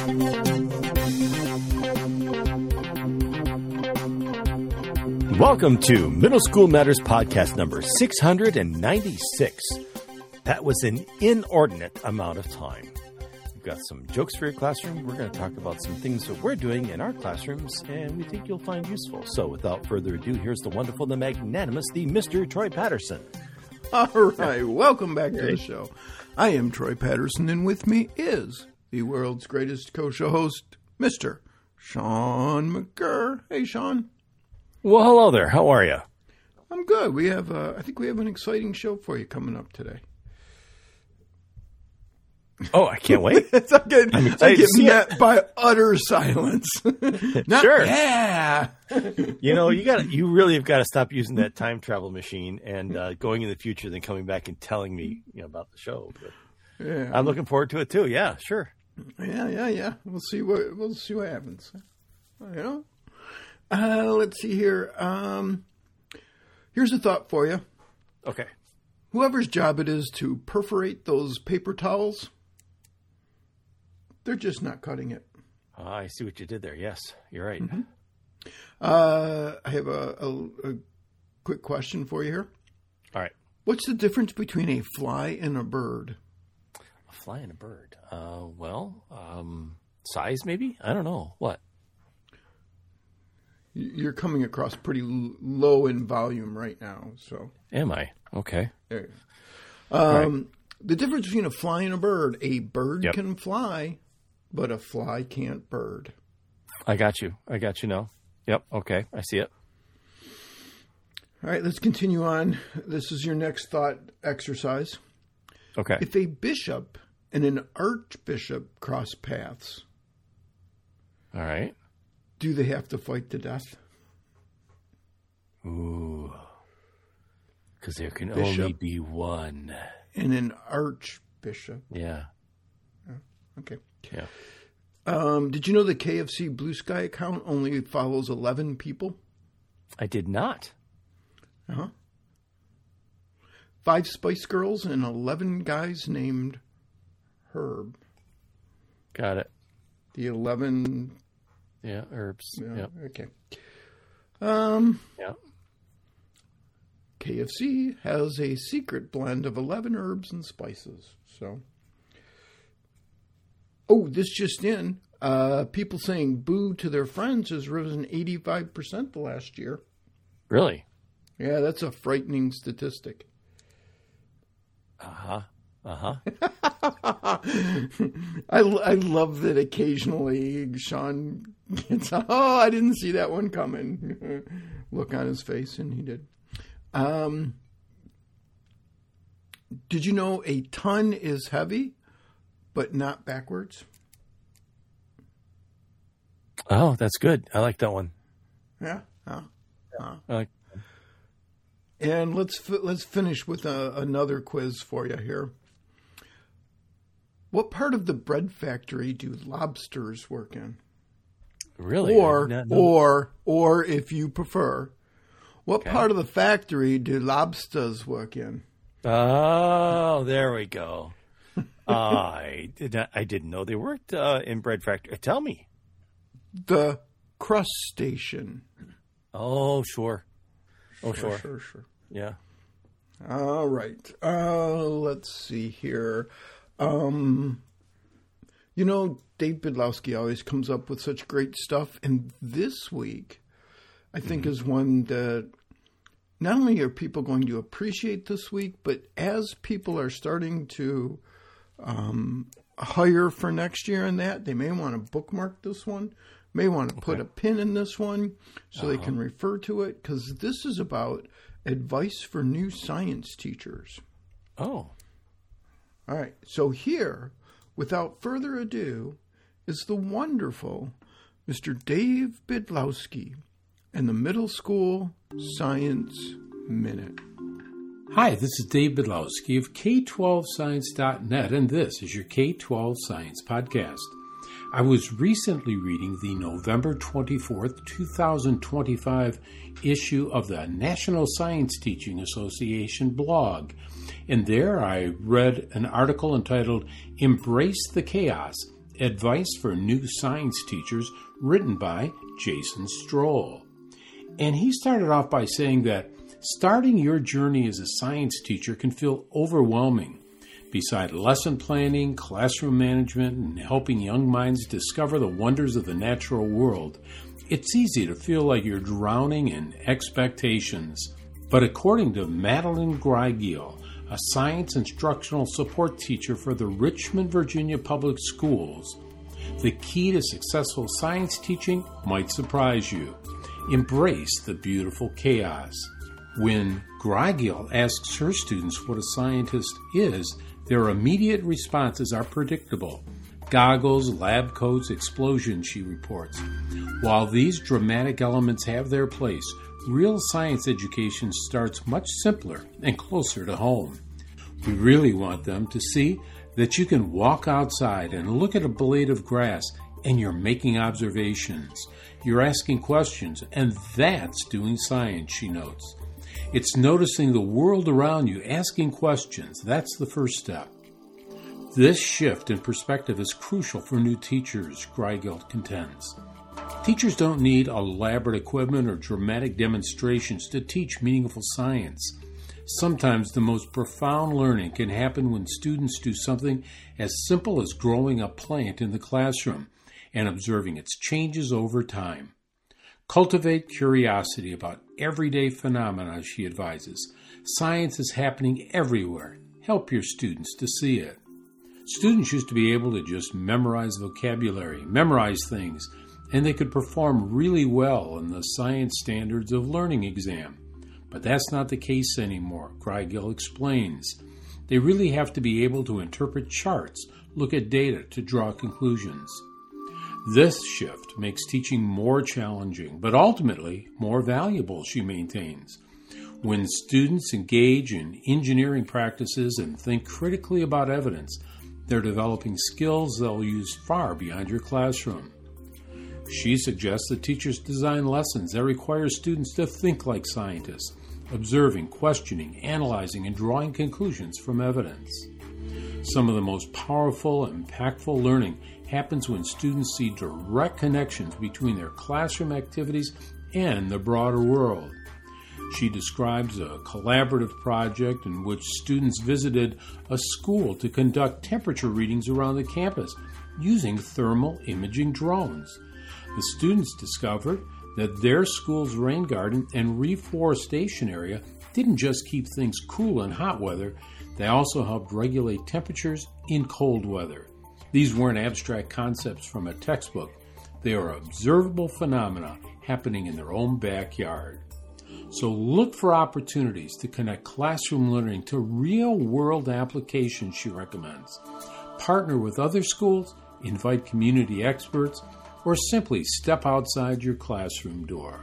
Welcome to Middle School Matters podcast number 696. That was an inordinate amount of time. We've got some jokes for your classroom. We're going to talk about some things that we're doing in our classrooms, and we think you'll find useful. So without further ado, here's the wonderful, the magnanimous, the Mr. Troy Patterson. All right, welcome back to the show. I am Troy Patterson, and with me is the world's greatest co-show host, Mr. Sean McGurr. Hey, Sean. Well, hello there. How are you? I'm good. We have, I think we have an exciting show for you coming up today. Oh, I can't wait. I get met by utter silence. Sure. Yeah. You really have got to stop using that time travel machine and going in the future, then coming back and telling me about the show. But Yeah. I'm looking forward to it too. Yeah, sure. Yeah. We'll see what happens. Let's see here. Here's a thought for you. Okay. Whoever's job it is to perforate those paper towels, they're just not cutting it. I see what you did there. Yes, you're right. Mm-hmm. I have a quick question for you here. All right. What's the difference between a fly and a bird? A fly and a bird. Size maybe? I don't know. What? You're coming across pretty low in volume right now. So am I? Okay. There you go. Right. The difference between a fly and a bird can fly, but a fly can't bird. I got you now. Yep. Okay. I see it. All right. Let's continue on. This is your next thought exercise. Okay. If a bishop and an archbishop cross paths. All right. Do they have to fight to death? Ooh. Because there can only be one. And an archbishop. Yeah. Okay. Yeah. Did you know the KFC Blue Sky account only follows 11 people? I did not. 5 Spice Girls and 11 guys named Herb. Got it. The 11... Yeah, herbs. Yeah. Okay. Yeah. KFC has a secret blend of 11 herbs and spices. So, this just in. People saying boo to their friends has risen 85% the last year. Really? Yeah, that's a frightening statistic. I love that occasionally Sean gets, I didn't see that one coming. Look on his face, and he did. Did you know a ton is heavy, but not backwards? Oh, that's good. I like that one. Yeah. I like. And let's finish with another quiz for you here. What part of the bread factory do lobsters work in? Really? Or if you prefer, what part of the factory do lobsters work in? Oh, there we go. I didn't know they worked in bread factory. Tell me. The crustacean. Oh, sure. Sure. Yeah. All right. Let's see here. Dave Bydlowski always comes up with such great stuff. And this week, I think, is one that not only are people going to appreciate this week, but as people are starting to hire for next year and that, they may want to bookmark this one, may want to put a pin in this one so they can refer to it, because this is about advice for new science teachers. Oh. All right. So here, without further ado, is the wonderful Mr. Dave Bydlowski and the Middle School Science Minute. Hi, this is Dave Bydlowski of K12Science.net, and this is your K12 Science Podcast. I was recently reading the November 24th, 2025 issue of the National Science Teaching Association blog, and there I read an article entitled Embrace the Chaos, Advice for New Science Teachers, written by Jason Stroll. And he started off by saying that starting your journey as a science teacher can feel overwhelming. Beside lesson planning, classroom management, and helping young minds discover the wonders of the natural world, it's easy to feel like you're drowning in expectations. But according to Madeline Greigel, a science instructional support teacher for the Richmond, Virginia Public Schools, the key to successful science teaching might surprise you. Embrace the beautiful chaos. When Greigel asks her students what a scientist is, their immediate responses are predictable. Goggles, lab coats, explosions, she reports. While these dramatic elements have their place, real science education starts much simpler and closer to home. We really want them to see that you can walk outside and look at a blade of grass and you're making observations. You're asking questions, and that's doing science, she notes. It's noticing the world around you, asking questions. That's the first step. This shift in perspective is crucial for new teachers, Greigel contends. Teachers don't need elaborate equipment or dramatic demonstrations to teach meaningful science. Sometimes the most profound learning can happen when students do something as simple as growing a plant in the classroom and observing its changes over time. Cultivate curiosity about everyday phenomena, she advises. Science is happening everywhere. Help your students to see it. Students used to be able to just memorize vocabulary, memorize things, and they could perform really well in the science standards of learning exam. But that's not the case anymore, Greigel explains. They really have to be able to interpret charts, look at data to draw conclusions. This shift makes teaching more challenging, but ultimately more valuable, she maintains. When students engage in engineering practices and think critically about evidence, they're developing skills they'll use far beyond your classroom. She suggests that teachers design lessons that require students to think like scientists, observing, questioning, analyzing, and drawing conclusions from evidence. Some of the most powerful and impactful learning happens when students see direct connections between their classroom activities and the broader world. She describes a collaborative project in which students visited a school to conduct temperature readings around the campus using thermal imaging drones. The students discovered that their school's rain garden and reforestation area didn't just keep things cool in hot weather, they also helped regulate temperatures in cold weather. These weren't abstract concepts from a textbook. They are observable phenomena happening in their own backyard. So look for opportunities to connect classroom learning to real-world applications, she recommends. Partner with other schools, invite community experts, or simply step outside your classroom door.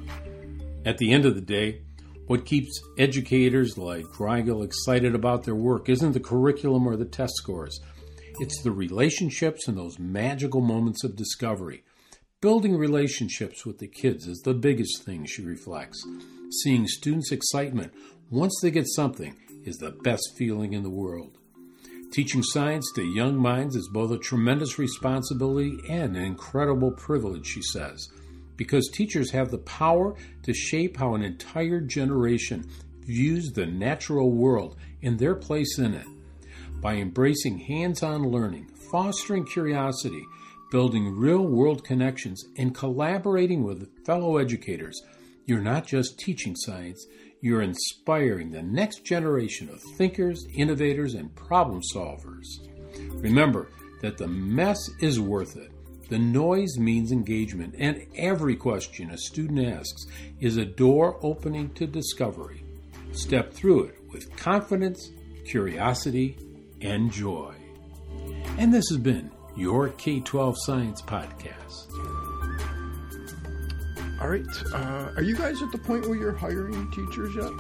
At the end of the day, what keeps educators like Greigel excited about their work isn't the curriculum or the test scores. It's the relationships and those magical moments of discovery. Building relationships with the kids is the biggest thing, she reflects. Seeing students' excitement once they get something is the best feeling in the world. Teaching science to young minds is both a tremendous responsibility and an incredible privilege, she says, because teachers have the power to shape how an entire generation views the natural world and their place in it. By embracing hands-on learning, fostering curiosity, building real-world connections, and collaborating with fellow educators, you're not just teaching science, you're inspiring the next generation of thinkers, innovators, and problem solvers. Remember that the mess is worth it. The noise means engagement, and every question a student asks is a door opening to discovery. Step through it with confidence, curiosity, and joy. And this has been your K-12 Science Podcast. All right. Are you guys at the point where you're hiring teachers yet?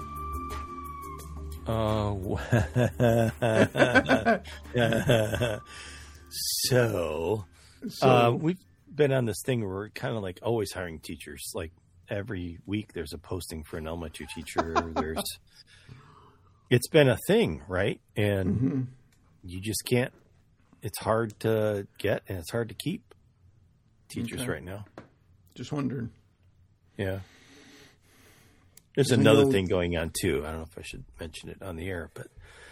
So we've been on this thing where we're kind of like always hiring teachers. Like every week there's a posting for an elementary teacher. It's been a thing, right? And you just can't it's hard to get and it's hard to keep teachers right now. Just wondering. Yeah. There's another thing going on too. I don't know if I should mention it on the air, but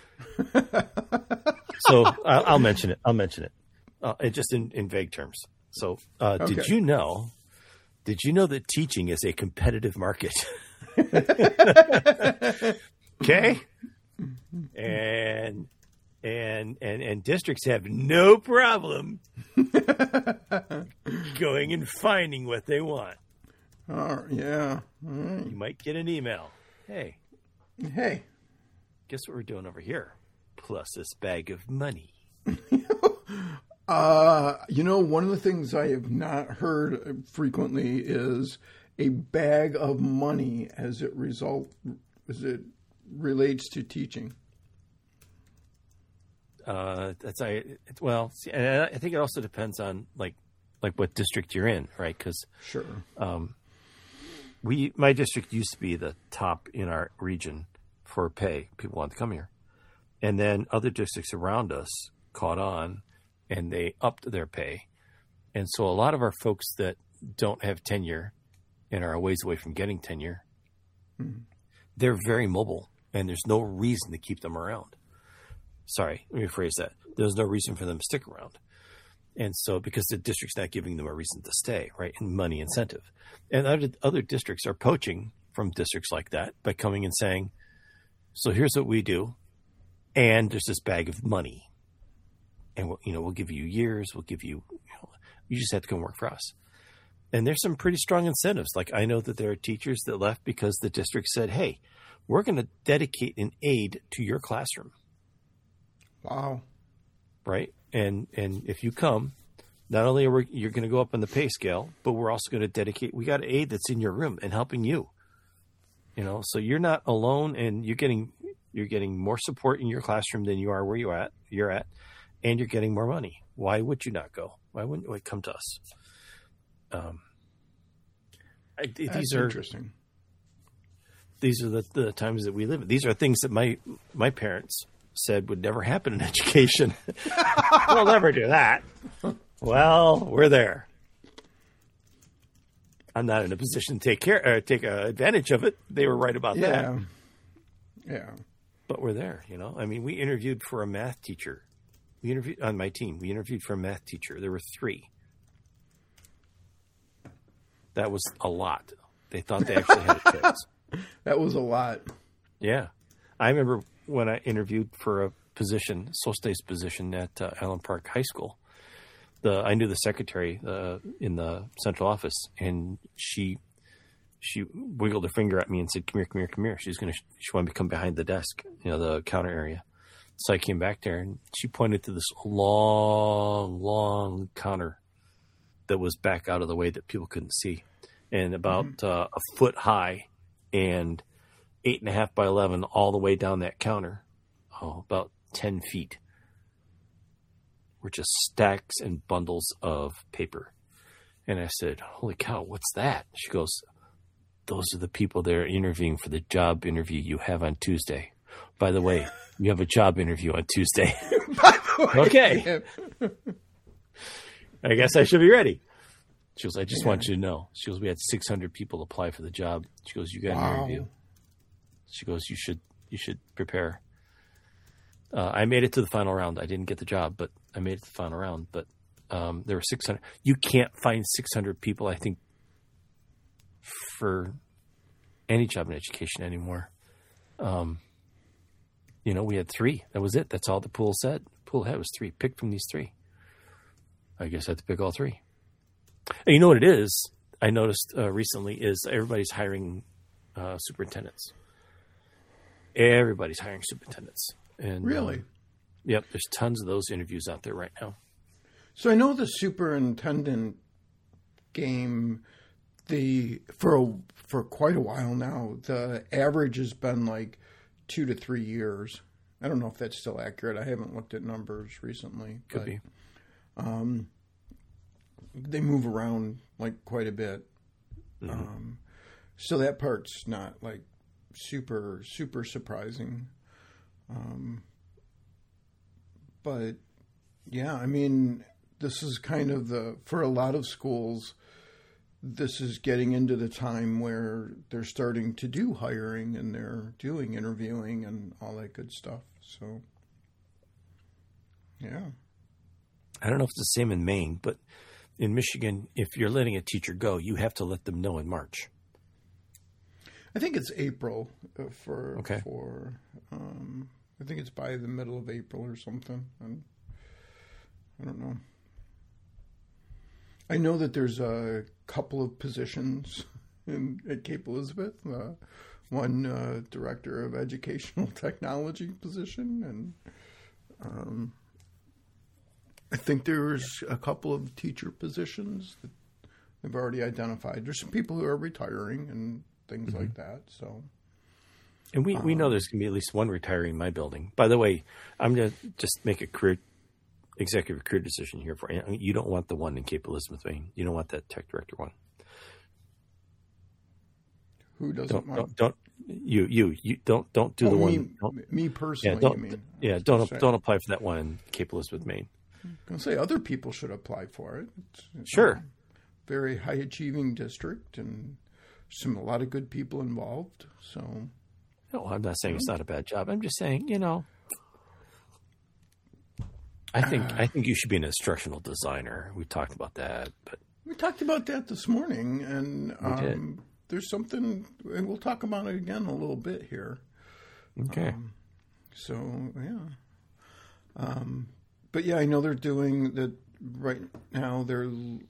so I'll mention it. It just in vague terms. So, did you know that teaching is a competitive market? Okay. And districts have no problem going and finding what they want. Oh, yeah. All right. You might get an email. Hey, guess what we're doing over here? Plus this bag of money. One of the things I have not heard frequently is a bag of money as it relates to teaching. And I think it also depends on like what district you're in, right? Because sure, my district used to be the top in our region for pay. People wanted to come here, and then other districts around us caught on, and they upped their pay, and so a lot of our folks that don't have tenure and are a ways away from getting tenure, they're very mobile, and there's no reason to keep them around. Sorry, let me rephrase that. There's no reason for them to stick around. And so because the district's not giving them a reason to stay, right, and money incentive. And other districts are poaching from districts like that by coming and saying, so here's what we do, and there's this bag of money. And, we'll give you years, we'll give you, you just have to come work for us. And there's some pretty strong incentives. Like I know that there are teachers that left because the district said, hey, we're going to dedicate an aide to your classroom. Wow. Right. And if you come, not only you're going to go up on the pay scale, but we're also going to we got an aide that's in your room and helping you, so you're not alone, and you're getting more support in your classroom than you are where you're at, and you're getting more money. Why would you not go? Why wouldn't you come to us? These are interesting. These are the times that we live in. These are things that my parents said would never happen in education. We'll never do that. Well, we're there. I'm not in a position to take advantage of it. They were right about that. Yeah. But we're there, I mean, we interviewed for a math teacher. On my team. We interviewed for a math teacher. There were 3. That was a lot. They thought they actually had a chance. That was a lot. Yeah. I remember when I interviewed for a position, Solstice position at Allen Park High School. I knew the secretary in the central office, and she wiggled her finger at me and said, "Come here." She wanted me to come behind the desk, the counter area. So I came back there, and she pointed to this long counter that was back out of the way that people couldn't see, and about a foot high, and 8.5 by 11 all the way down that counter. About 10 feet were just stacks and bundles of paper. And I said, "Holy cow, what's that?" She goes, "Those are the people that are interviewing for the job interview you have on Tuesday. By the way, you have a job interview on Tuesday." By the way. Okay. I guess I should be ready. She goes, "I just want you to know." She goes, "We had 600 people apply for the job." She goes, "You got an interview." She goes, "You should prepare." I made it to the final round. I didn't get the job, but I made it to the final round. But there were 600. You can't find 600 people, I think, for any job in education anymore. We had 3. That was it. That's all the pool said. The pool had was 3. Pick from these 3. I guess I had to pick all 3. And you know what it is? I noticed recently is everybody's hiring superintendents. Everybody's hiring superintendents. And, really? Yep. There's tons of those interviews out there right now. So I know the superintendent game, for quite a while now, the average has been like 2 to 3 years. I don't know if that's still accurate. I haven't looked at numbers recently. Could be. They move around like quite a bit. Mm-hmm. So that part's not like super, super surprising. But Yeah, I mean, this is kind of for a lot of schools, this is getting into the time where they're starting to do hiring and they're doing interviewing and all that good stuff. So, yeah. I don't know if it's the same in Maine, but in Michigan, if you're letting a teacher go, you have to let them know in March. I think it's April I think it's by the middle of April or something. I don't know. I know that there's a couple of positions at Cape Elizabeth. One director of educational technology position, and I think there's a couple of teacher positions that they've already identified. There's some people who are retiring and things like that. So, and we know there's going to be at least one retiring in my building. By the way, I'm going to just make a executive career decision here for you. You don't want the one in Cape Elizabeth, Maine. You don't want that tech director one. Who doesn't want? Don't do the one. Me personally. Don't apply for that one in Cape Elizabeth, Maine. I'm going to say other people should apply for it. It's sure. A very high achieving district and a lot of good people involved. So, no, I'm not saying it's not a bad job. I'm just saying, I think you should be an instructional designer. We talked about that, but we talked about that this morning, and there's something, and we'll talk about it again a little bit here. Okay. But yeah, I know they're doing that right now. There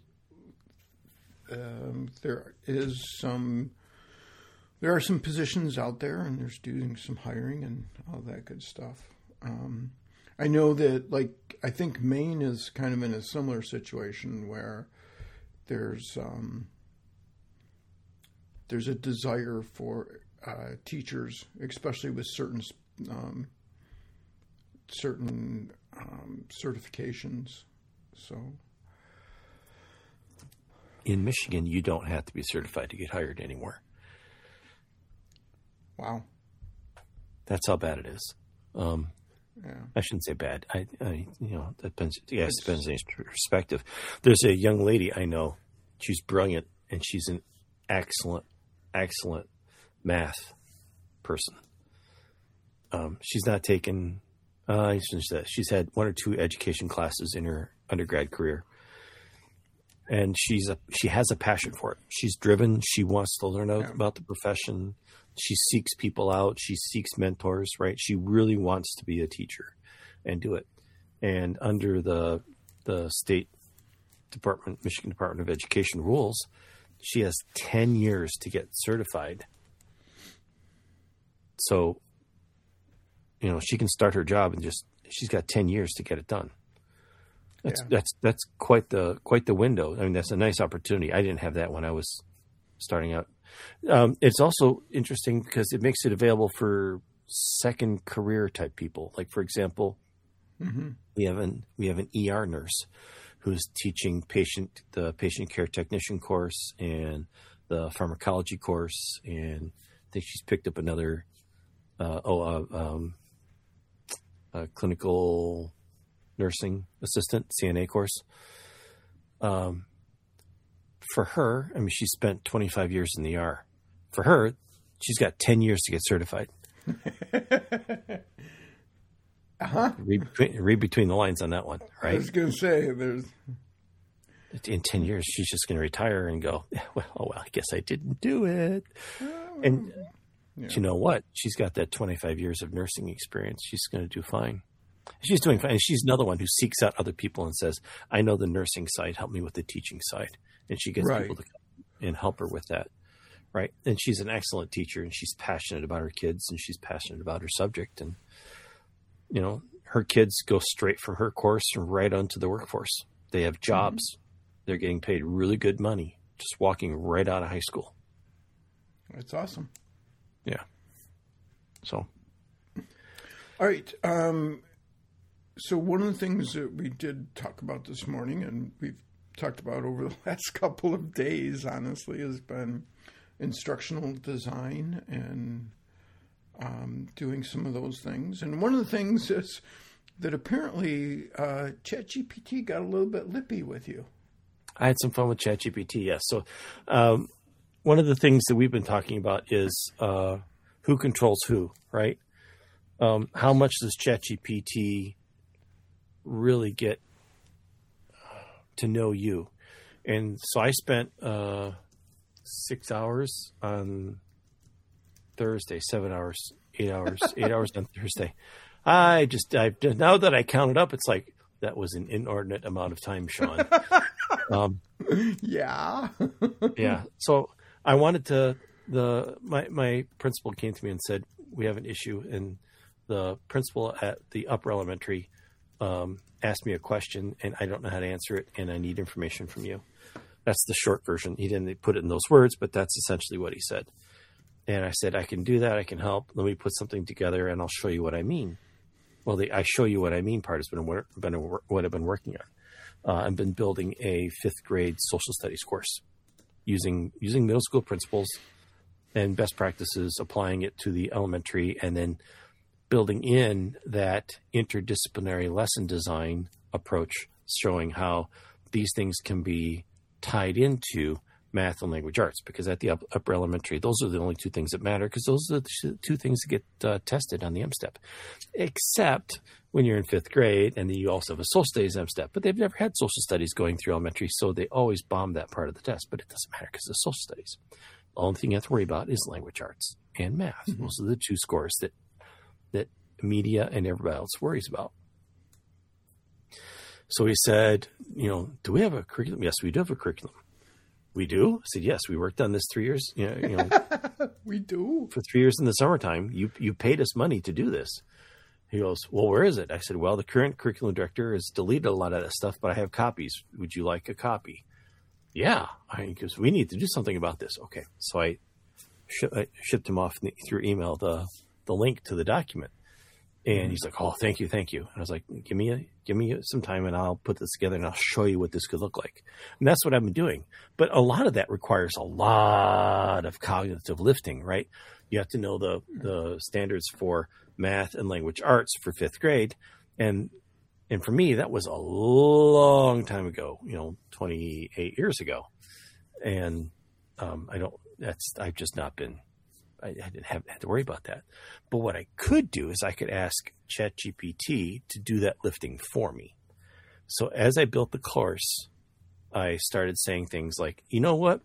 are some positions out there, and they're doing some hiring and all that good stuff. I know that, I think Maine is kind of in a similar situation where there's a desire for teachers, especially with certain certifications. So, in Michigan, you don't have to be certified to get hired anymore. Wow, that's how bad it is. Yeah. I shouldn't say bad. That depends. Yes, it depends on your perspective. There's a young lady I know. She's brilliant, and she's an excellent math person. She's not taken. She's had one or two education classes in her undergrad career, and she has a passion for it. She's driven. She wants to learn about the profession. She seeks people out. She seeks mentors, right? She really wants to be a teacher and do it. And under the state department, Michigan Department of Education rules, she has 10 years to get certified. So, she can start her job and she's got 10 years to get it done. That's quite the window. I mean, that's a nice opportunity. I didn't have that when I was starting out. It's also interesting because it makes it available for second career type people. Like, for example, we have an ER nurse who's teaching the patient care technician course and the pharmacology course, and I think she's picked up another clinical nursing assistant CNA course. For her, I mean, she spent 25 years in the ER. For her, she's got 10 years to get certified. Read between the lines on that one, right? I was going to say, in 10 years, she's just going to retire and go, well, I guess I didn't do it. And you know what? She's got that 25 years of nursing experience. She's going to do fine. She's doing fine. And she's another one who seeks out other people and says, I know the nursing side, help me with the teaching side. And she gets people to come and help her with that. Right. And she's an excellent teacher, and she's passionate about her kids, and she's passionate about her subject. And, her kids go straight from her course and right onto the workforce. They have jobs. They're getting paid really good money, just walking right out of high school. That's awesome. Yeah. So. All right. So one of the things that we did talk about this morning, and we've talked about over the last couple of days, honestly, has been instructional design and doing some of those things. And one of the things is that apparently ChatGPT got a little bit lippy with you. I had some fun with ChatGPT, yes. So one of the things that we've been talking about is who controls who, right? How much does ChatGPT really get to know you? And so I spent 6 hours on Thursday, 7 hours, 8 hours, 8 hours on Thursday. I now that I counted up, it's like that was an inordinate amount of time, Sean. Yeah. Yeah. So I wanted to, my principal came to me and said, we have an issue. And the principal at the upper elementary asked me a question and I don't know how to answer it. And I need information from you. That's the short version. He didn't put it in those words, but that's essentially what he said. And I said, I can do that. I can help. Let me put something together and I'll show you what I mean. Well, the I show you what I mean part has been what I've been working on. I've been building a 5th grade social studies course using middle school principles and best practices, applying it to the elementary, and then building in that interdisciplinary lesson design approach, showing how these things can be tied into math and language arts, because at the upper elementary, those are the only 2 things that matter, because those are the 2 things that get tested on the M-STEP, except when you're in 5th grade, and then you also have a social studies M-STEP, but they've never had social studies going through elementary, so they always bomb that part of the test, but it doesn't matter because it's social studies. The only thing you have to worry about is language arts and math. Mm-hmm. Those are the 2 scores that media and everybody else worries about. So he said, do we have a curriculum? Yes, we do have a curriculum. We do? I said, yes, we worked on this 3 years. We do. For 3 years in the summertime. You paid us money to do this. He goes, well, where is it? I said, well, the current curriculum director has deleted a lot of that stuff, but I have copies. Would you like a copy? Yeah. Because we need to do something about this. Okay. So I shipped him off through email the link to the document. And he's like, oh, thank you. And I was like, give me some time and I'll put this together and I'll show you what this could look like. And that's what I've been doing. But a lot of that requires a lot of cognitive lifting, right? You have to know the standards for math and language arts for 5th grade. And for me, that was a long time ago, 28 years ago. And I've just not been, I didn't have to worry about that. But what I could do is I could ask ChatGPT to do that lifting for me. So as I built the course, I started saying things like, you know what?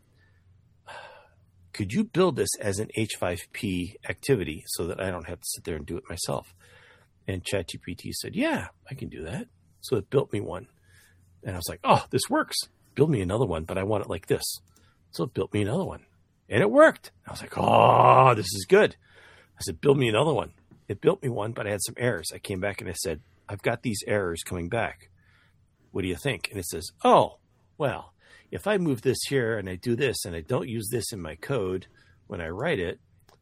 Could you build this as an H5P activity so that I don't have to sit there and do it myself? And ChatGPT said, yeah, I can do that. So it built me one. And I was like, oh, this works. Build me another one, but I want it like this. So it built me another one. And it worked. I was like, oh, this is good. I said, build me another one. It built me one, but I had some errors. I came back and I said, I've got these errors coming back. What do you think? And it says, oh, well, if I move this here and I do this and I don't use this in my code when I write it,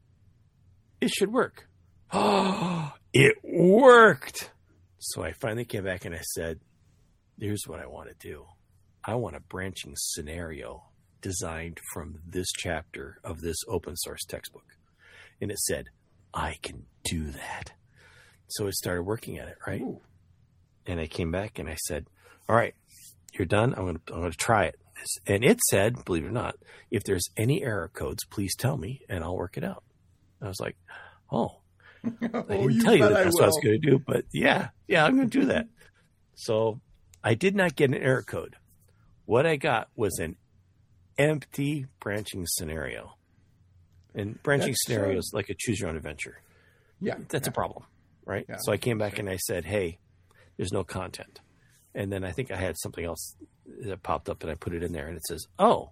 it should work. Oh, it worked. So I finally came back and I said, here's what I want to do. I want a branching scenario designed from this chapter of this open source textbook. And it said, I can do that. So it started working at it, right? Ooh. And I came back and I said, all right, you're done. I'm going to try it. And it said, believe it or not, if there's any error codes, please tell me and I'll work it out. I was like, oh, I didn't tell you that's what I was going to do, but yeah, I'm going to do that. So I did not get an error code. What I got was an empty branching scenario. And branching scenarios like a choose your own adventure. Yeah. That's a problem, right? Yeah, so I came back and I said, hey, there's no content. And then I think I had something else that popped up and I put it in there and it says, oh.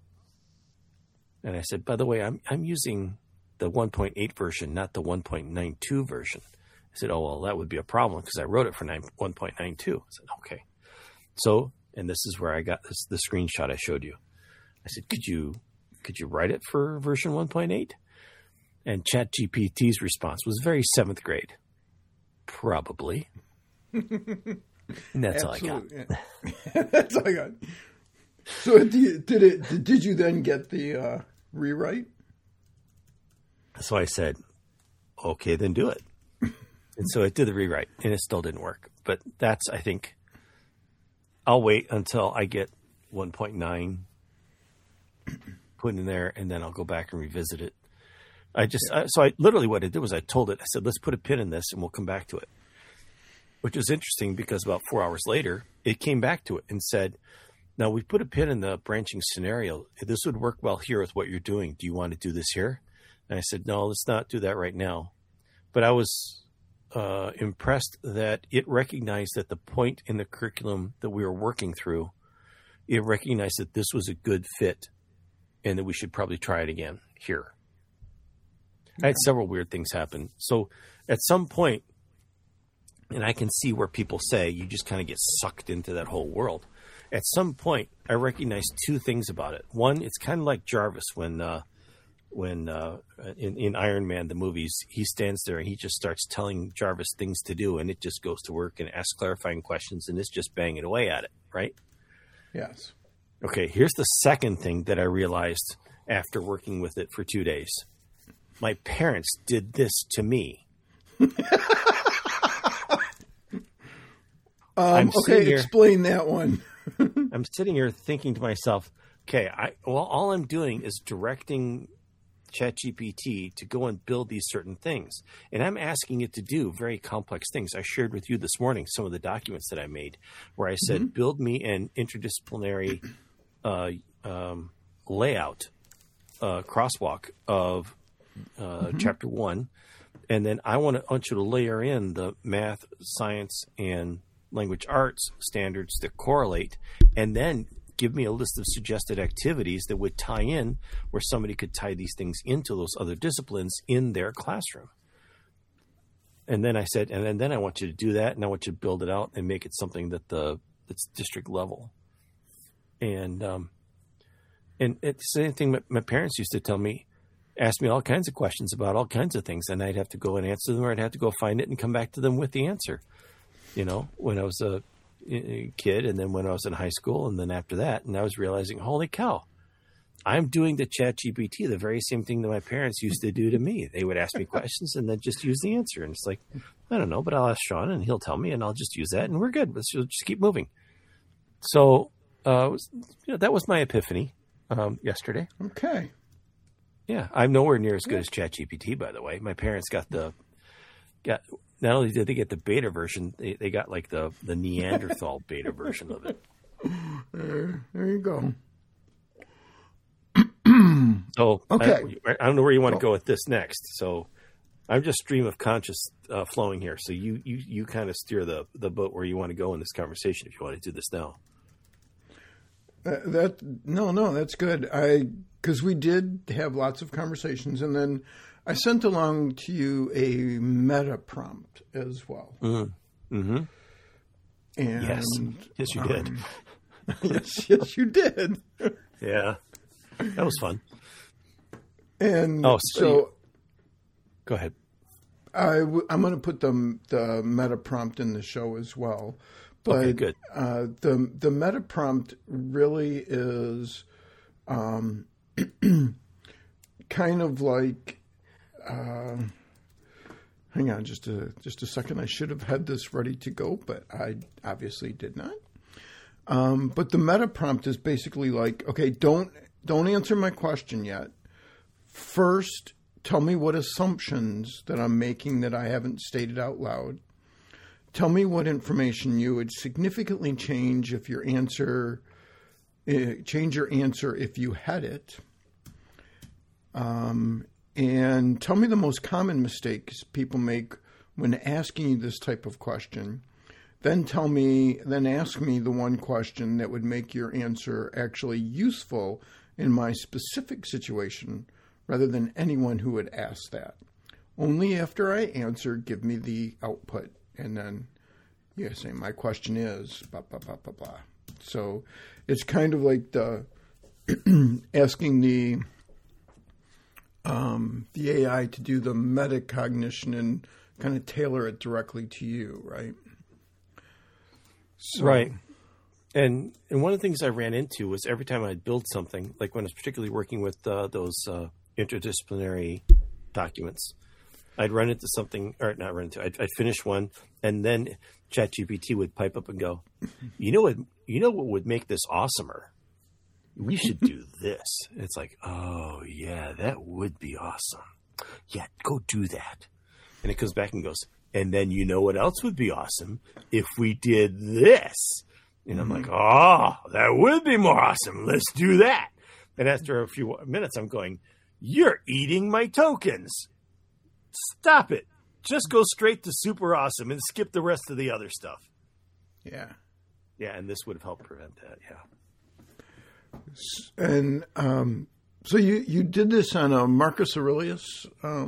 And I said, by the way, I'm using the 1.8 version, not the 1.92 version. I said, oh, well, that would be a problem because I wrote it for 1.92. I said, okay. So, and this is where I got the screenshot I showed you. I said, could you write it for version 1.8? And ChatGPT's response was very 7th grade. Probably. And that's all I got. Yeah. That's all I got. So did you then get the rewrite? So I said, okay, then do it. And so it did the rewrite, and it still didn't work. But that's, I think, I'll wait until I get 1.9 put in there, and then I'll go back and revisit it. So literally what I did was I told it, I said, let's put a pin in this, and we'll come back to it. Which was interesting because about 4 hours later, it came back to it and said, now we put a pin in the branching scenario. This would work well here with what you're doing. Do you want to do this here? And I said, no, let's not do that right now. But I was impressed that it recognized that the point in the curriculum that we were working through, it recognized that this was a good fit and that we should probably try it again here. I had several weird things happen. So at some point, and I can see where people say you just kind of get sucked into that whole world. At some point, I recognized two things about it. One, it's kind of like Jarvis when in Iron Man, the movies, he stands there and he just starts telling Jarvis things to do, and it just goes to work and asks clarifying questions, and it's just banging away at it, right? Yes. Okay, here's the second thing that I realized after working with it for 2 days. My parents did this to me. Okay, explain that one. I'm sitting here thinking to myself, okay, all I'm doing is directing ChatGPT to go and build these certain things. And I'm asking it to do very complex things. I shared with you this morning some of the documents that I made where I said, build me an interdisciplinary layout, crosswalk of chapter 1. And then I want you to layer in the math, science, and language arts standards that correlate, and then give me a list of suggested activities that would tie in where somebody could tie these things into those other disciplines in their classroom. And then I said, and then I want you to do that, and I want you to build it out and make it something that's district level. And it's the same thing my parents used to tell me, ask me all kinds of questions about all kinds of things, and I'd have to go and answer them, or I'd have to go find it and come back to them with the answer. You know, when I was a kid, and then when I was in high school, and then after that, and I was realizing, holy cow, I'm doing to ChatGPT the very same thing that my parents used to do to me. They would ask me questions and then just use the answer. And it's like, I don't know, but I'll ask Sean and he'll tell me, and I'll just use that, and we're good. Let's just keep moving. So that was my epiphany yesterday. Okay. Yeah, I'm nowhere near as good as ChatGPT, by the way. My parents got not only did they get the beta version, they got like the Neanderthal beta version of it. There you go. So okay. I don't know where you want to go with this next. So I'm just stream of conscious flowing here. So you kind of steer the boat where you want to go in this conversation if you want to do this now. That's good. Because we did have lots of conversations, and then I sent along to you a meta prompt as well. Mm-hmm. Mm-hmm. And yes, you did. yes, you did. Yeah, that was fun. And go ahead. I'm going to put the meta prompt in the show as well. But okay, good. The meta prompt really is kind of like. Hang on just a second. I should have had this ready to go, but I obviously did not. But the meta prompt is basically like, okay, don't answer my question yet. First, tell me what assumptions that I'm making that I haven't stated out loud. Tell me what information you would significantly change if your answer if you had it. And tell me the most common mistakes people make when asking you this type of question. Then ask me the one question that would make your answer actually useful in my specific situation rather than anyone who would ask that. Only after I answer, give me the output. And then you say, my question is, blah, blah, blah, blah, blah. So it's kind of like the asking the AI to do the metacognition and kind of tailor it directly to you, right? So, right. And one of the things I ran into was every time I'd build something, like when I was particularly working with those interdisciplinary documents, I'd run into something, or not run into. I'd finish one, and then ChatGPT would pipe up and go, "You know what? You know what would make this awesomer? We should do this." It's like, oh yeah, that would be awesome. Yeah, go do that. And it comes back and goes, and then you know what else would be awesome if we did this. And I'm like, oh, that would be more awesome. Let's do that. And after a few minutes, I'm going, you're eating my tokens. Stop it. Just go straight to super awesome and skip the rest of the other stuff. Yeah. Yeah, and this would have helped prevent that, yeah. And so you did this on a Marcus Aurelius?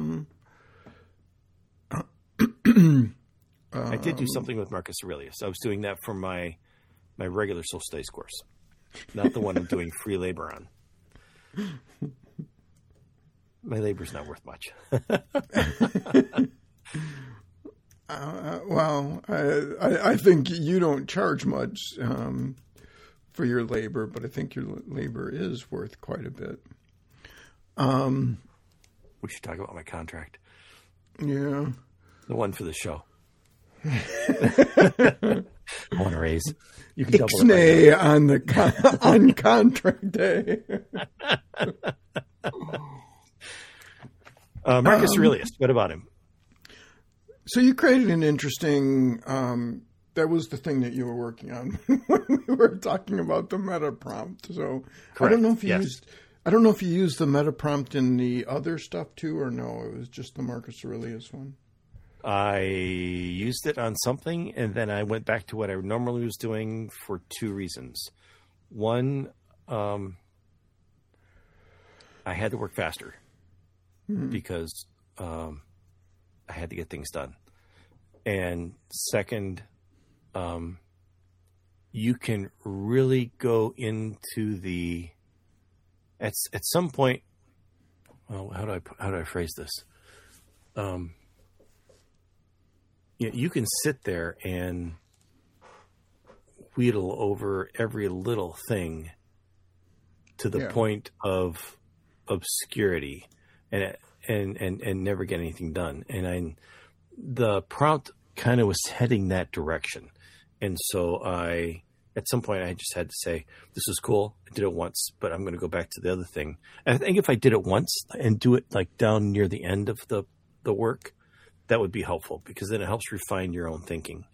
I did do something with Marcus Aurelius. I was doing that for my regular social studies course, not the one I'm doing free labor on. My labor's not worth much. Well, I think you don't charge much for your labor, but I think your labor is worth quite a bit. We should talk about my contract. Yeah. The one for the show. I want a raise. You can double Ixnay it right on contract day. Marcus Aurelius. What about him? So you created an interesting. That was the thing that you were working on when we were talking about the meta prompt. So correct. I don't know if you used. I don't know if you used the meta prompt in the other stuff too, or no. It was just the Marcus Aurelius one. I used it on something, and then I went back to what I normally was doing for two reasons. One, I had to work faster because I had to get things done. And second, you can really go into the at some point. Well, how do I phrase this? You can sit there and wheedle over every little thing to the point of obscurity and never get anything done. And the prompt kind of was heading that direction. And so at some point I just had to say, this is cool. I did it once, but I'm going to go back to the other thing. And I think if I did it once and do it like down near the end of the work, that would be helpful because then it helps refine your own thinking.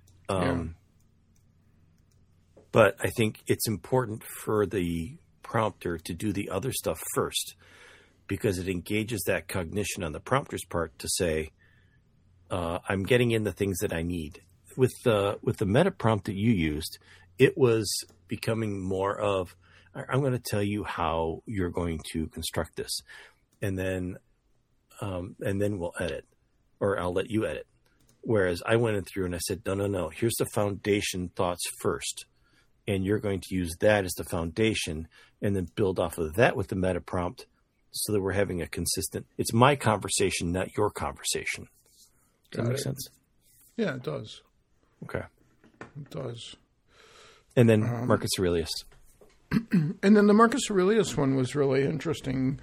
But I think it's important for the prompter to do the other stuff first because it engages that cognition on the prompter's part to say, I'm getting in the things that I need. With the meta prompt that you used, it was becoming more of, I'm going to tell you how you're going to construct this. And then we'll edit. Or I'll let you edit. Whereas I went in through and I said, no. Here's the foundation thoughts first. And you're going to use that as the foundation and then build off of that with the meta prompt so that we're having a consistent, it's my conversation, not your conversation. Does that make sense? Yeah, it does. Okay. It does. And then Marcus Aurelius. And then the Marcus Aurelius one was really interesting.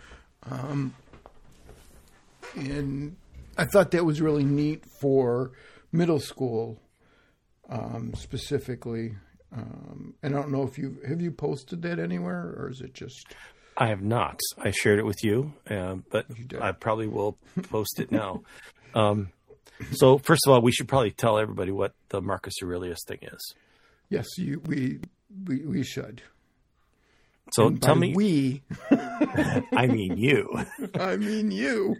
And I thought that was really neat for middle school, specifically. And I don't know if have you posted that anywhere, or is it just? I have not. I shared it with you, but I probably will post it now. So first of all, we should probably tell everybody what the Marcus Aurelius thing is. Yes, we should. So and tell me. We. I mean you. I mean you.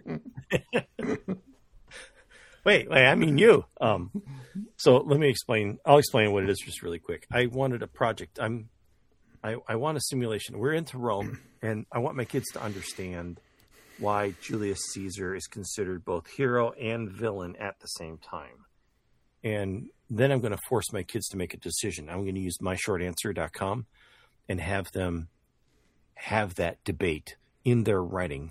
Wait, I mean you. So let me explain. I'll explain what it is just really quick. I wanted a project. I want a simulation. We're into Rome, and I want my kids to understand why Julius Caesar is considered both hero and villain at the same time. And then I'm going to force my kids to make a decision. I'm going to use myshortanswer.com and have them have that debate in their writing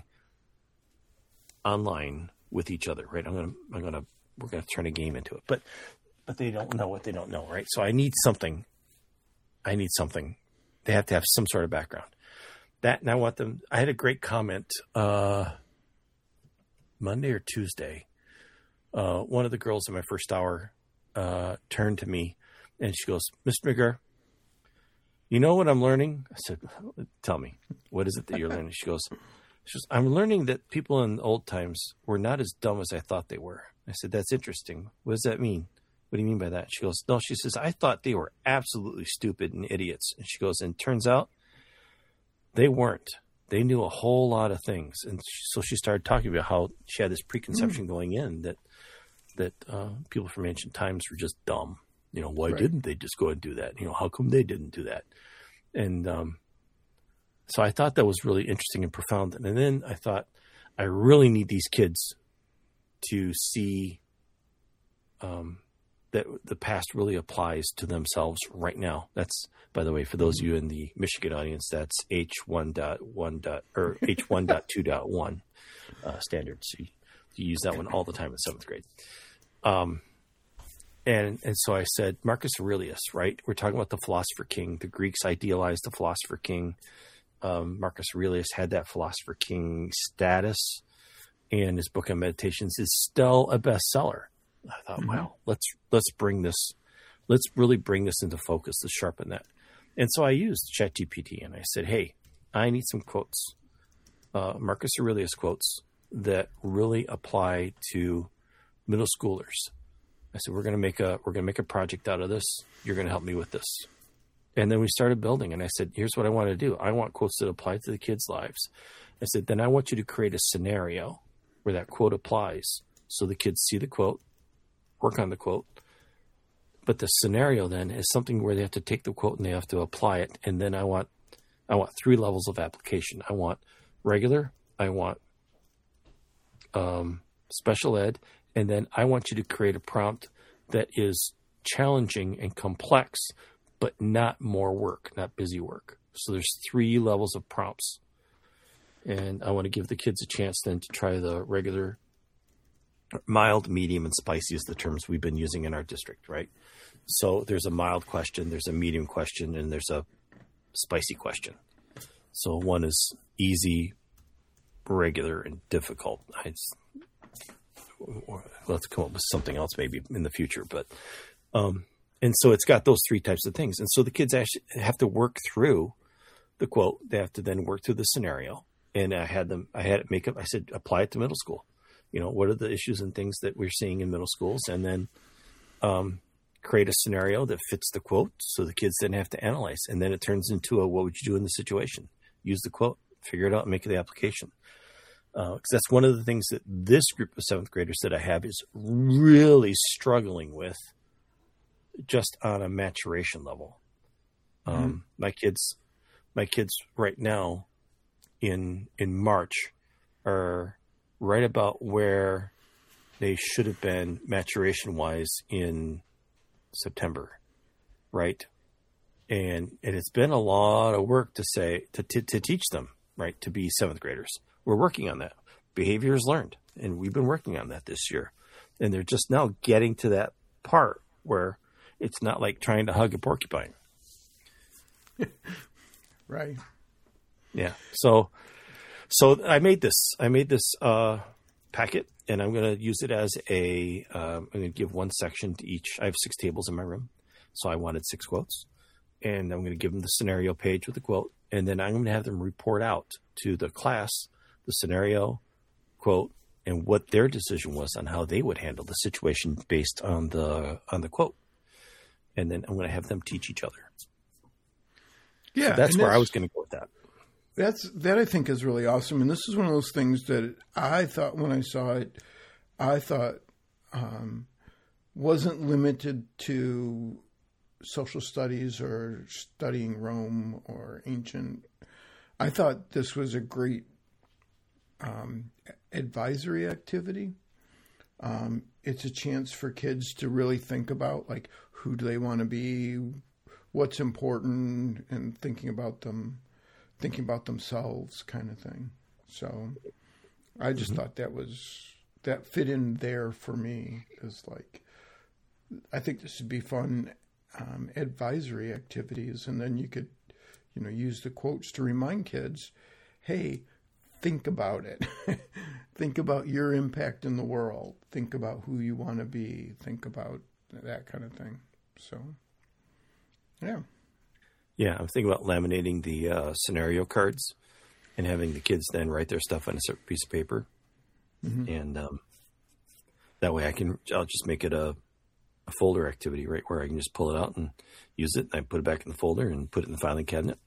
online with each other, right? we're going to turn a game into it, but they don't know what they don't know, right? So I need something. They have to have some sort of background. That, and I want them, I had a great comment. Monday or Tuesday, one of the girls in my first hour turned to me and she goes, Mr. McGurr, you know what I'm learning? I said, tell me, what is it that you're learning? She goes, I'm learning that people in old times were not as dumb as I thought they were. I said, that's interesting. What does that mean? What do you mean by that? She goes, no, she says, I thought they were absolutely stupid and idiots. And she goes, and turns out they weren't. They knew a whole lot of things. And so she started talking about how she had this preconception going in that people from ancient times were just dumb. You know, why didn't they just go and do that? You know, how come they didn't do that? And so I thought that was really interesting and profound. And then I thought, I really need these kids to see that the past really applies to themselves right now. That's, by the way, for those of you in the Michigan audience, that's H1.1 or H1.2.1 standards. So you use that one all the time in seventh grade. And so I said, Marcus Aurelius, right? We're talking about the philosopher king. The Greeks idealized the philosopher king. Marcus Aurelius had that philosopher king status, and his book on meditations is still a bestseller. I thought, wow, let's really bring this into focus, let's sharpen that. And so I used ChatGPT and I said, hey, I need some quotes, Marcus Aurelius quotes that really apply to middle schoolers. I said, we're going to make a project out of this. You're going to help me with this. And then we started building, and I said, here's what I want to do. I want quotes that apply to the kids' lives. I said, then I want you to create a scenario where that quote applies. So the kids see the quote, work on the quote. But the scenario then is something where they have to take the quote and they have to apply it. And then I want 3 levels of application. I want regular, I want special ed, and then I want you to create a prompt that is challenging and complex, but not more work, not busy work. So there's 3 levels of prompts. And I want to give the kids a chance then to try the regular, mild, medium, and spicy is the terms we've been using in our district, right? So there's a mild question, there's a medium question, and there's a spicy question. So one is easy, regular, and difficult. Let's come up with something else maybe in the future. But and so it's got those 3 types of things. And so the kids actually have to work through the quote. They have to then work through the scenario. And I had it make up. I said, apply it to middle school. You know, what are the issues and things that we're seeing in middle schools? And then create a scenario that fits the quote so the kids didn't have to analyze. And then it turns into what would you do in the situation? Use the quote, figure it out, and make the application. Because that's one of the things that this group of 7th graders that I have is really struggling with just on a maturation level. My kids right now in March are right about where they should have been maturation wise in September. Right. And it's been a lot of work to teach them, right, to be 7th graders. We're working on that. Behavior is learned, and we've been working on that this year. And they're just now getting to that part where it's not like trying to hug a porcupine. Right. Yeah. So I made this packet, and I'm going to use it as I'm going to give one section to each. I have 6 tables in my room, so I wanted 6 quotes. And I'm going to give them the scenario page with the quote, and then I'm going to have them report out to the class the scenario, quote, and what their decision was on how they would handle the situation based on the quote. And then I'm going to have them teach each other. Yeah, so that's where I was going to go with that. That I think is really awesome. And this is one of those things that I thought when I saw it, wasn't limited to social studies or studying Rome or ancient. I thought this was a great advisory activity. It's a chance for kids to really think about, like, who do they want to be, what's important, and thinking about themselves, kind of thing. So I just thought that fit in there for me. Is like, I think this would be fun advisory activities, and then you could, use the quotes to remind kids, hey, think about it. Think about your impact in the world. Think about who you want to be. Think about that kind of thing. So, yeah. Yeah, I'm thinking about laminating the scenario cards and having the kids then write their stuff on a certain piece of paper. Mm-hmm. And that way I'll just make it a folder activity, right, where I can just pull it out and use it. And I put it back in the folder and put it in the filing cabinet.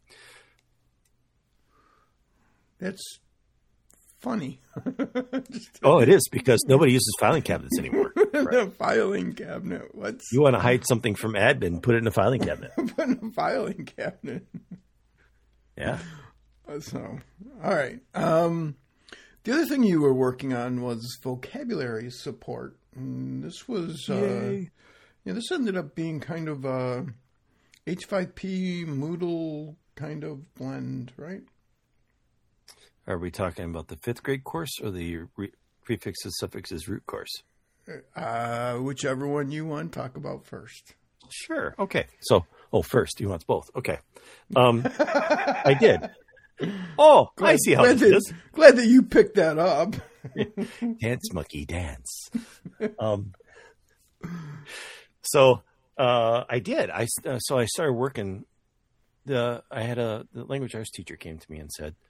That's funny. Oh, it is, because nobody uses filing cabinets anymore. Right? The filing cabinet. You want to hide something from admin, put it in a filing cabinet. Put in a filing cabinet. Yeah. So, all right. The other thing you were working on was vocabulary support. And this was, this ended up being kind of a H5P Moodle kind of blend, right? Are we talking about the 5th grade course or the prefixes, suffixes, root course? Whichever one you want to talk about first. Sure. Okay. So, first, he wants both. Okay. I did. Oh, I see how it is. Glad that you picked that up. Dance, monkey, dance. So I did. So I started working. The language arts teacher came to me and said,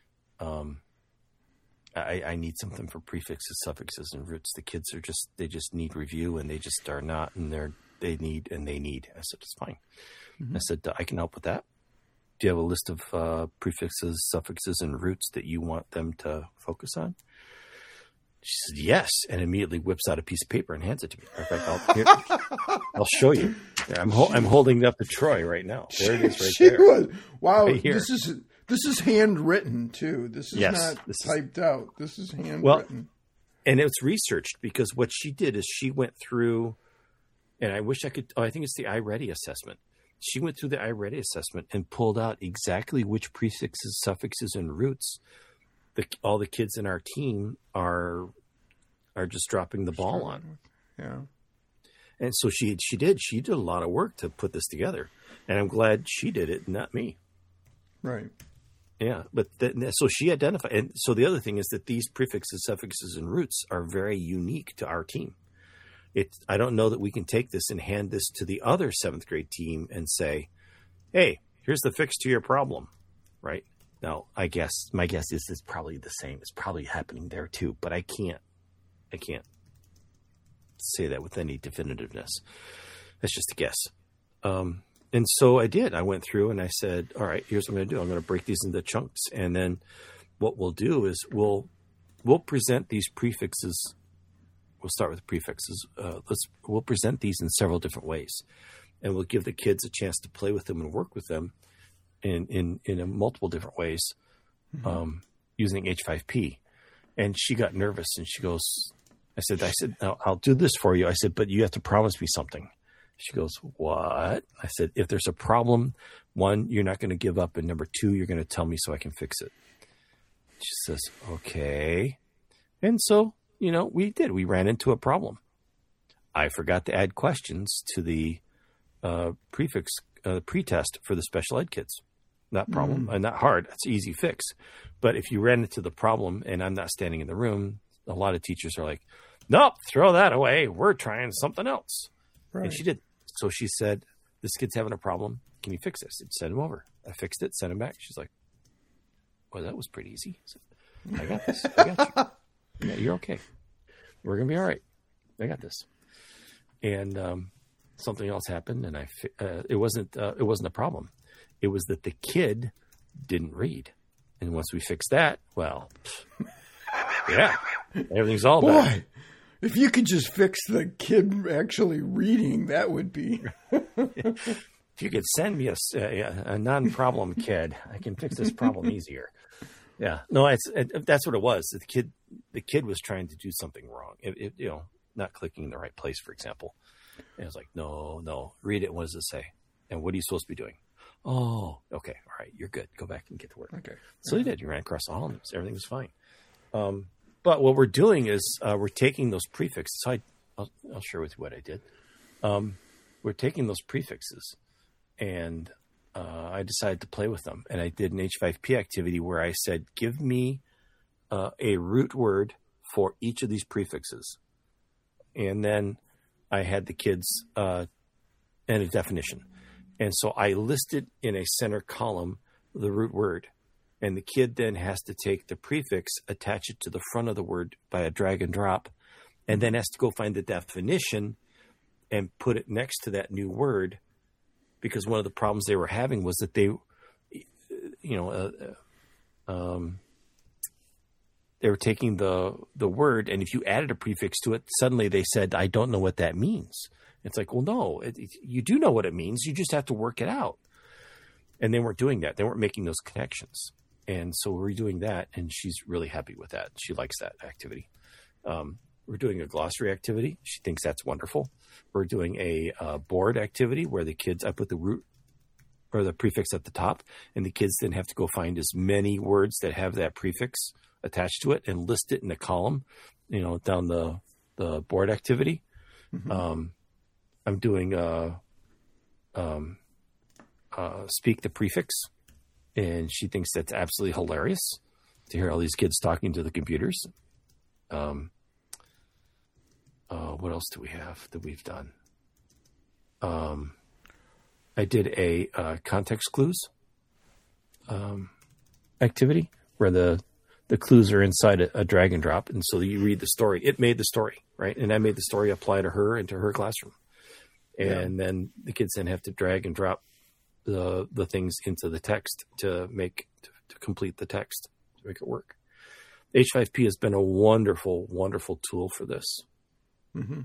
I need something for prefixes, suffixes, and roots. The kids they just need review, and they just are not, and they need. I said, it's fine. Mm-hmm. I said, I can help with that. Do you have a list of prefixes, suffixes, and roots that you want them to focus on? She said, yes, and immediately whips out a piece of paper and hands it to me. In fact, I'll show you. I'm holding it up to Troy right now. There it is, there. Wow, right here. This is handwritten too. This is not typed out. This is handwritten. Well, and it's researched, because what she did is she went through, and I wish I could. I think it's the iReady assessment. She went through the iReady assessment and pulled out exactly which prefixes, suffixes, and roots all the kids in our team are just dropping the ball on. Yeah. And so she did a lot of work to put this together, and I'm glad she did it, not me. Right. Yeah. But so she identified. And so the other thing is that these prefixes, suffixes, and roots are very unique to our team. I don't know that we can take this and hand this to the other 7th grade team and say, hey, here's the fix to your problem. Right. Now, my guess is it's probably the same. It's probably happening there too, but I can't say that with any definitiveness. That's just a guess. And so I did. I went through and I said, all right, here's what I'm going to do. I'm going to break these into chunks. And then what we'll do is we'll present these prefixes. We'll start with prefixes. We'll present these in several different ways, and we'll give the kids a chance to play with them and work with them in multiple different ways, using H5P. And she got nervous, and she goes, I said, no, I'll do this for you. I said, but you have to promise me something. She goes, what? I said, if there's a problem, 1, you're not going to give up, and number 2, you're going to tell me so I can fix it. She says, okay. And so, we did. We ran into a problem. I forgot to add questions to the pretest for the special ed kids. Not problem, not hard. That's an easy fix. But if you ran into the problem and I'm not standing in the room, a lot of teachers are like, nope, throw that away. We're trying something else. Right. And she did. So she said, this kid's having a problem. Can you fix this? And send him over. I fixed it, sent him back. She's like, well, that was pretty easy. I said, I got this. I got you. Yeah, you're okay. We're going to be all right. I got this. And something else happened, and it wasn't a problem. It was that the kid didn't read. And once we fixed that, well, yeah, everything's all better. Boy, if you could just fix the kid actually reading, that would be. If you could send me a non-problem kid, I can fix this problem easier. Yeah, no, that's what it was. The kid was trying to do something wrong. Not clicking in the right place, for example. And I was like, no, read it. What does it say? And what are you supposed to be doing? Oh, okay, all right, you're good. Go back and get to work. Okay. So he did. He ran across all of them. Everything was fine. But what we're doing is we're taking those prefixes. So I'll share with you what I did. We're taking those prefixes, and I decided to play with them. And I did an H5P activity where I said, give me a root word for each of these prefixes. And then I had the kids and a definition. And so I listed in a center column the root word. And the kid then has to take the prefix, attach it to the front of the word by a drag and drop, and then has to go find the definition and put it next to that new word. Because one of the problems they were having was that they were taking the word, and if you added a prefix to it, suddenly they said, I don't know what that means. It's like, well, no, you do know what it means. You just have to work it out. And they weren't doing that. They weren't making those connections. And so we're doing that, and she's really happy with that. She likes that activity. We're doing a glossary activity. She thinks that's wonderful. We're doing a board activity where the kids, I put the root or the prefix at the top, and the kids then have to go find as many words that have that prefix attached to it and list it in a column, down the board activity. Mm-hmm. I'm doing speak the prefix, and she thinks that's absolutely hilarious to hear all these kids talking to the computers. What else do we have that we've done? I did a context clues activity where the clues are inside a drag and drop. And so you read the story. It made the story, right? And I made the story apply to her and to her classroom. And then the kids then have to drag and drop the things into the text to complete the text, to make it work. H5P has been a wonderful, wonderful tool for this. Mm-hmm.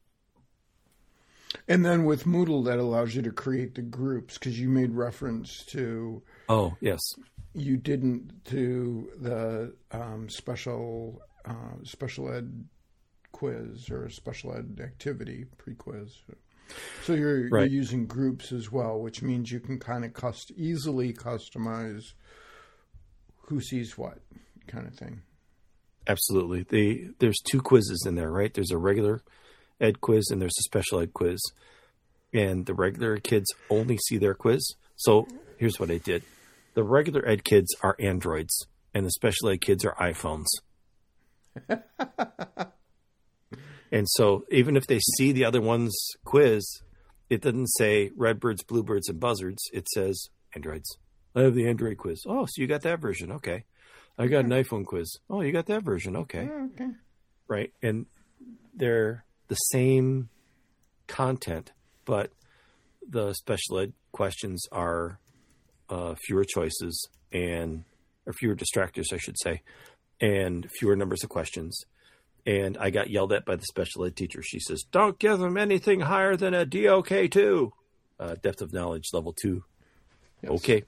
And then with Moodle, that allows you to create the groups, because you made reference to... Oh, yes. You didn't do the special ed quiz or special ed activity pre-quiz. So you're using groups as well, which means you can kind of easily customize who sees what kind of thing. Absolutely. There's two quizzes in there, right? There's a regular ed quiz and there's a special ed quiz. And the regular kids only see their quiz. So here's what I did. The regular ed kids are Androids and the special ed kids are iPhones. And so even if they see the other one's quiz, it doesn't say Redbirds, Bluebirds, and Buzzards. It says Androids. I have the Android quiz. Oh, so you got that version. Okay. I got an iPhone quiz. Oh, you got that version. Okay. Oh, okay. Right. And they're the same content, but the special ed questions are fewer choices or fewer distractors, I should say, and fewer numbers of questions. And I got yelled at by the special ed teacher. She says, don't give them anything higher than a DOK2, depth of knowledge level 2. Yes. Okay.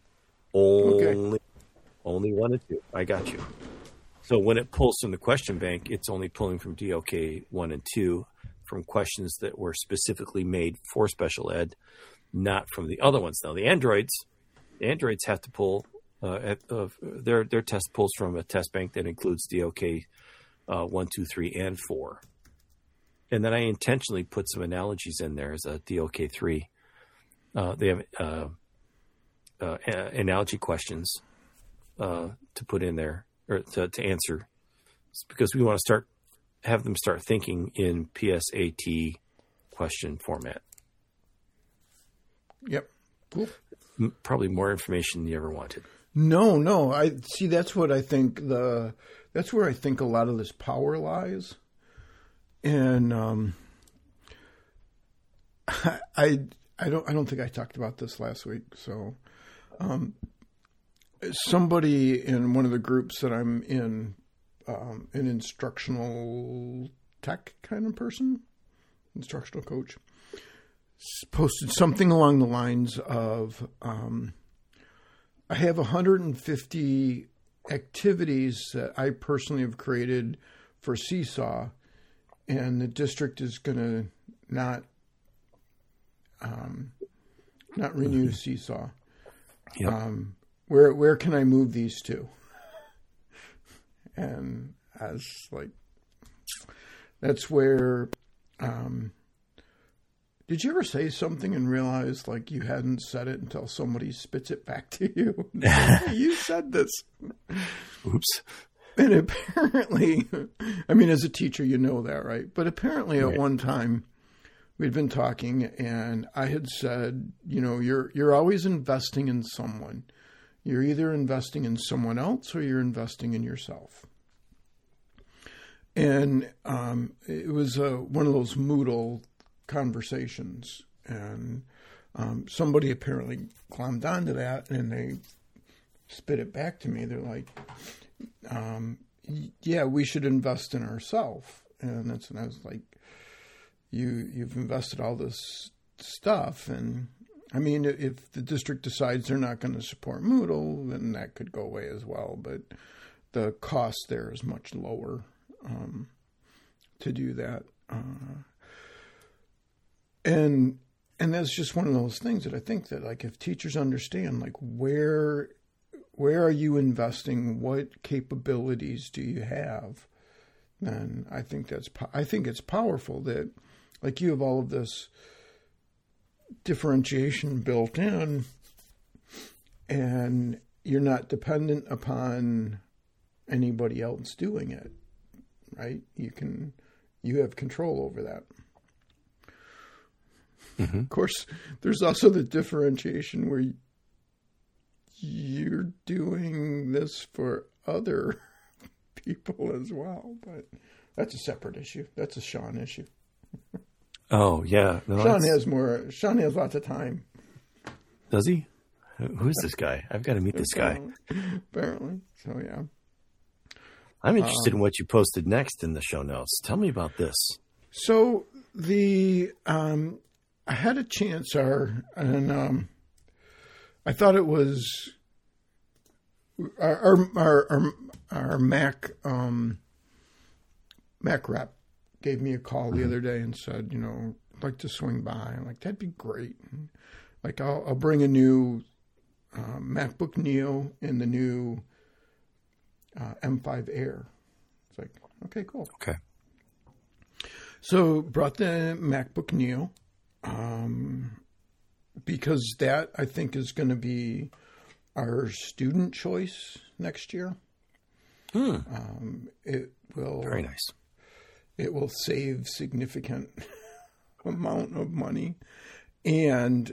Only 1 and 2. I got you. So when it pulls from the question bank, it's only pulling from DOK 1 and 2 from questions that were specifically made for special ed, not from the other ones. Now, the Androids have to pull, their test pulls from a test bank that includes DOK 1, 2, 3, and 4. And then I intentionally put some analogies in there as a DOK 3. They have analogy questions to put in there or to answer. It's because we want to have them start thinking in PSAT question format. Yep. Cool. Probably more information than you ever wanted. No. I see. That's what I think. That's where I think a lot of this power lies. And I don't think I talked about this last week. So somebody in one of the groups that I'm in, an instructional tech kind of person, instructional coach, posted something along the lines of, I have 150 activities that I personally have created for Seesaw, and the district is going to not renew Seesaw. Yep. Where can I move these to? And I was like, that's where, did you ever say something and realize like you hadn't said it until somebody spits it back to you? Hey, you said this. Oops. And apparently, I mean, as a teacher, you know that, right? But apparently at one time we'd been talking and I had said, you know, you're always investing in someone. You're either investing in someone else or you're investing in yourself. And it was one of those Moodle conversations. And somebody apparently clombed onto that and they spit it back to me. They're like, yeah, we should invest in ourselves. And I was like, you've invested all this stuff. And I mean, if the district decides they're not going to support Moodle, then that could go away as well. But the cost there is much lower to do that. And that's just one of those things that I think that, like, if teachers understand, like, where are you investing? What capabilities do you have? Then I think it's powerful that, like, you have all of this differentiation built in, and you're not dependent upon anybody else doing it, right? You have control over that. Mm-hmm. Of course, there's also the differentiation where you're doing this for other people as well, but that's a separate issue. That's a Sean issue. Oh, yeah. No, Sean has lots of time. Does he? Who's this guy? I've got to meet this guy. Apparently. So, yeah. I'm interested in what you posted next in the show notes. Tell me about this. So I had a chance, and I thought it was our Mac rep gave me a call the other day and said, you know, I'd like to swing by. I'm like, that'd be great. And, like, I'll bring a new MacBook Neo and the new M5 Air. It's like, okay, cool. Okay. So brought the MacBook Neo because that, I think, is going to be our student choice next year. It will very nice. It will save significant amount of money, and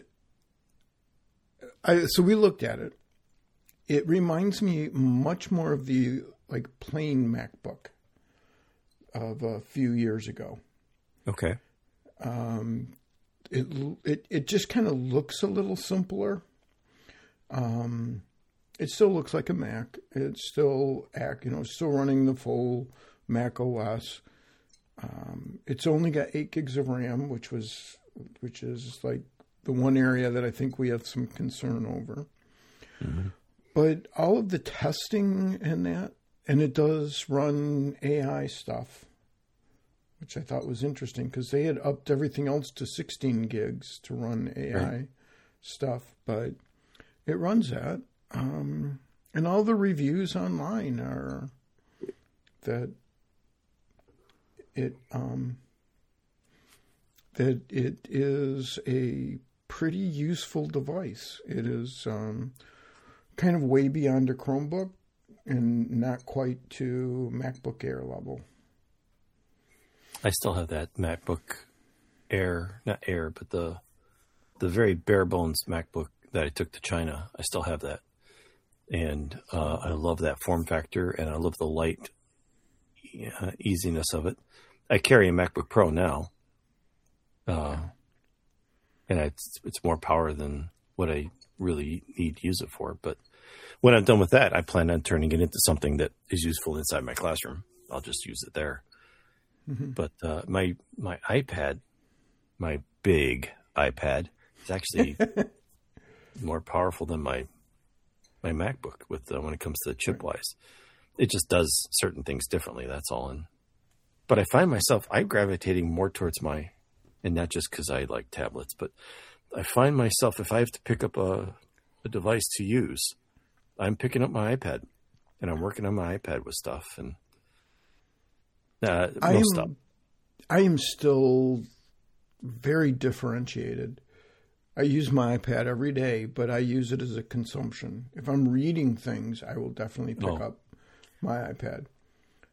so we looked at it. It reminds me much more of the, like, plain MacBook of a few years ago. Okay. It just kind of looks a little simpler. It still looks like a Mac. It's still still running the full Mac OS. It's only got 8 gigs of RAM, which is like the one area that I think we have some concern over. Mm-hmm. But all of the testing and it does run AI stuff, which I thought was interesting because they had upped everything else to 16 gigs to run AI stuff, but it runs that. And all the reviews online are that it is a pretty useful device. It is kind of way beyond a Chromebook and not quite to MacBook Air level. I still have that MacBook Air, not Air, but the very bare bones MacBook that I took to China. I still have that. And I love that form factor, and I love the light easiness of it. I carry a MacBook Pro now, and it's more power than what I really need to use it for. But when I'm done with that, I plan on turning it into something that is useful inside my classroom. I'll just use it there. Mm-hmm. But my iPad, my big iPad, is actually more powerful than my MacBook when it comes to chip wise. It just does certain things differently. That's all. But I find myself, I'm gravitating more towards and not just because I like tablets, but I find myself, if I have to pick up a device to use, I'm picking up my iPad and I'm working on my iPad with stuff and most stuff. I am still very differentiated. I use my iPad every day, but I use it as a consumption. If I'm reading things, I will definitely pick up my iPad.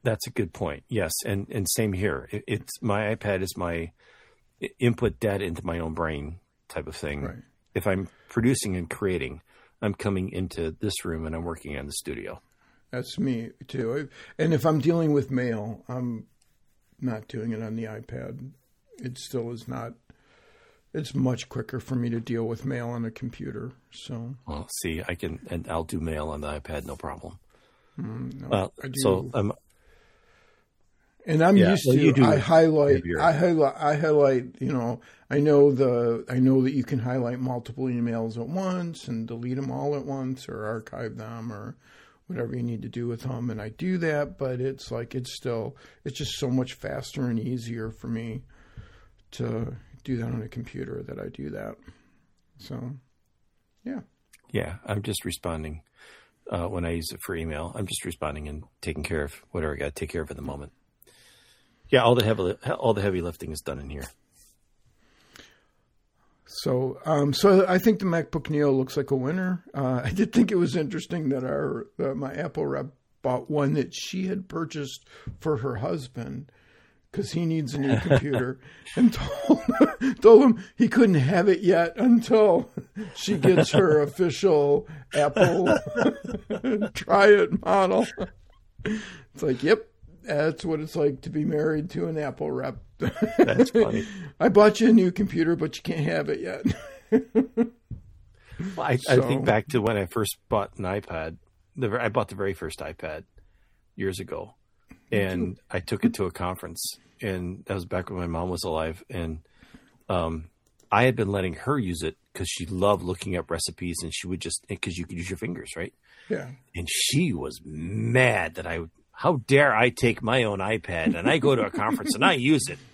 That's a good point. Yes, and same here. It's my iPad is my input data into my own brain type of thing. Right. If I'm producing and creating, I'm coming into this room and I'm working in the studio. That's me too. And if I'm dealing with mail, I'm not doing it on the iPad. It still is not. It's much quicker for me to deal with mail on a computer. So, well, see, I'll do mail on the iPad, no problem. No, I do. So and I'm used to. I highlight. You know, I know that you can highlight multiple emails at once and delete them all at once, or archive them, or whatever you need to do with them. And I do that, but it's just so much faster and easier for me to do that on a computer that I do that. So, yeah. Yeah, I'm just responding when I use it for email. I'm just responding and taking care of whatever I got to take care of at the moment. Yeah, all the heavy lifting is done in here. So I think the MacBook Neo looks like a winner. I did think it was interesting that my Apple rep bought one that she had purchased for her husband because he needs a new computer, and told him he couldn't have it yet until she gets her official Apple try it model. It's like, yep, that's what it's like to be married to an Apple rep. That's funny. I bought you a new computer, but you can't have it yet. Well, I think back to when I first bought an iPad. I bought the very first iPad years ago, and I took it to a conference, and that was back when my mom was alive. And I had been letting her use it because she loved looking up recipes, and she would because you could use your fingers, right? Yeah. And she was mad that how dare I take my own iPad and I go to a conference and I use it.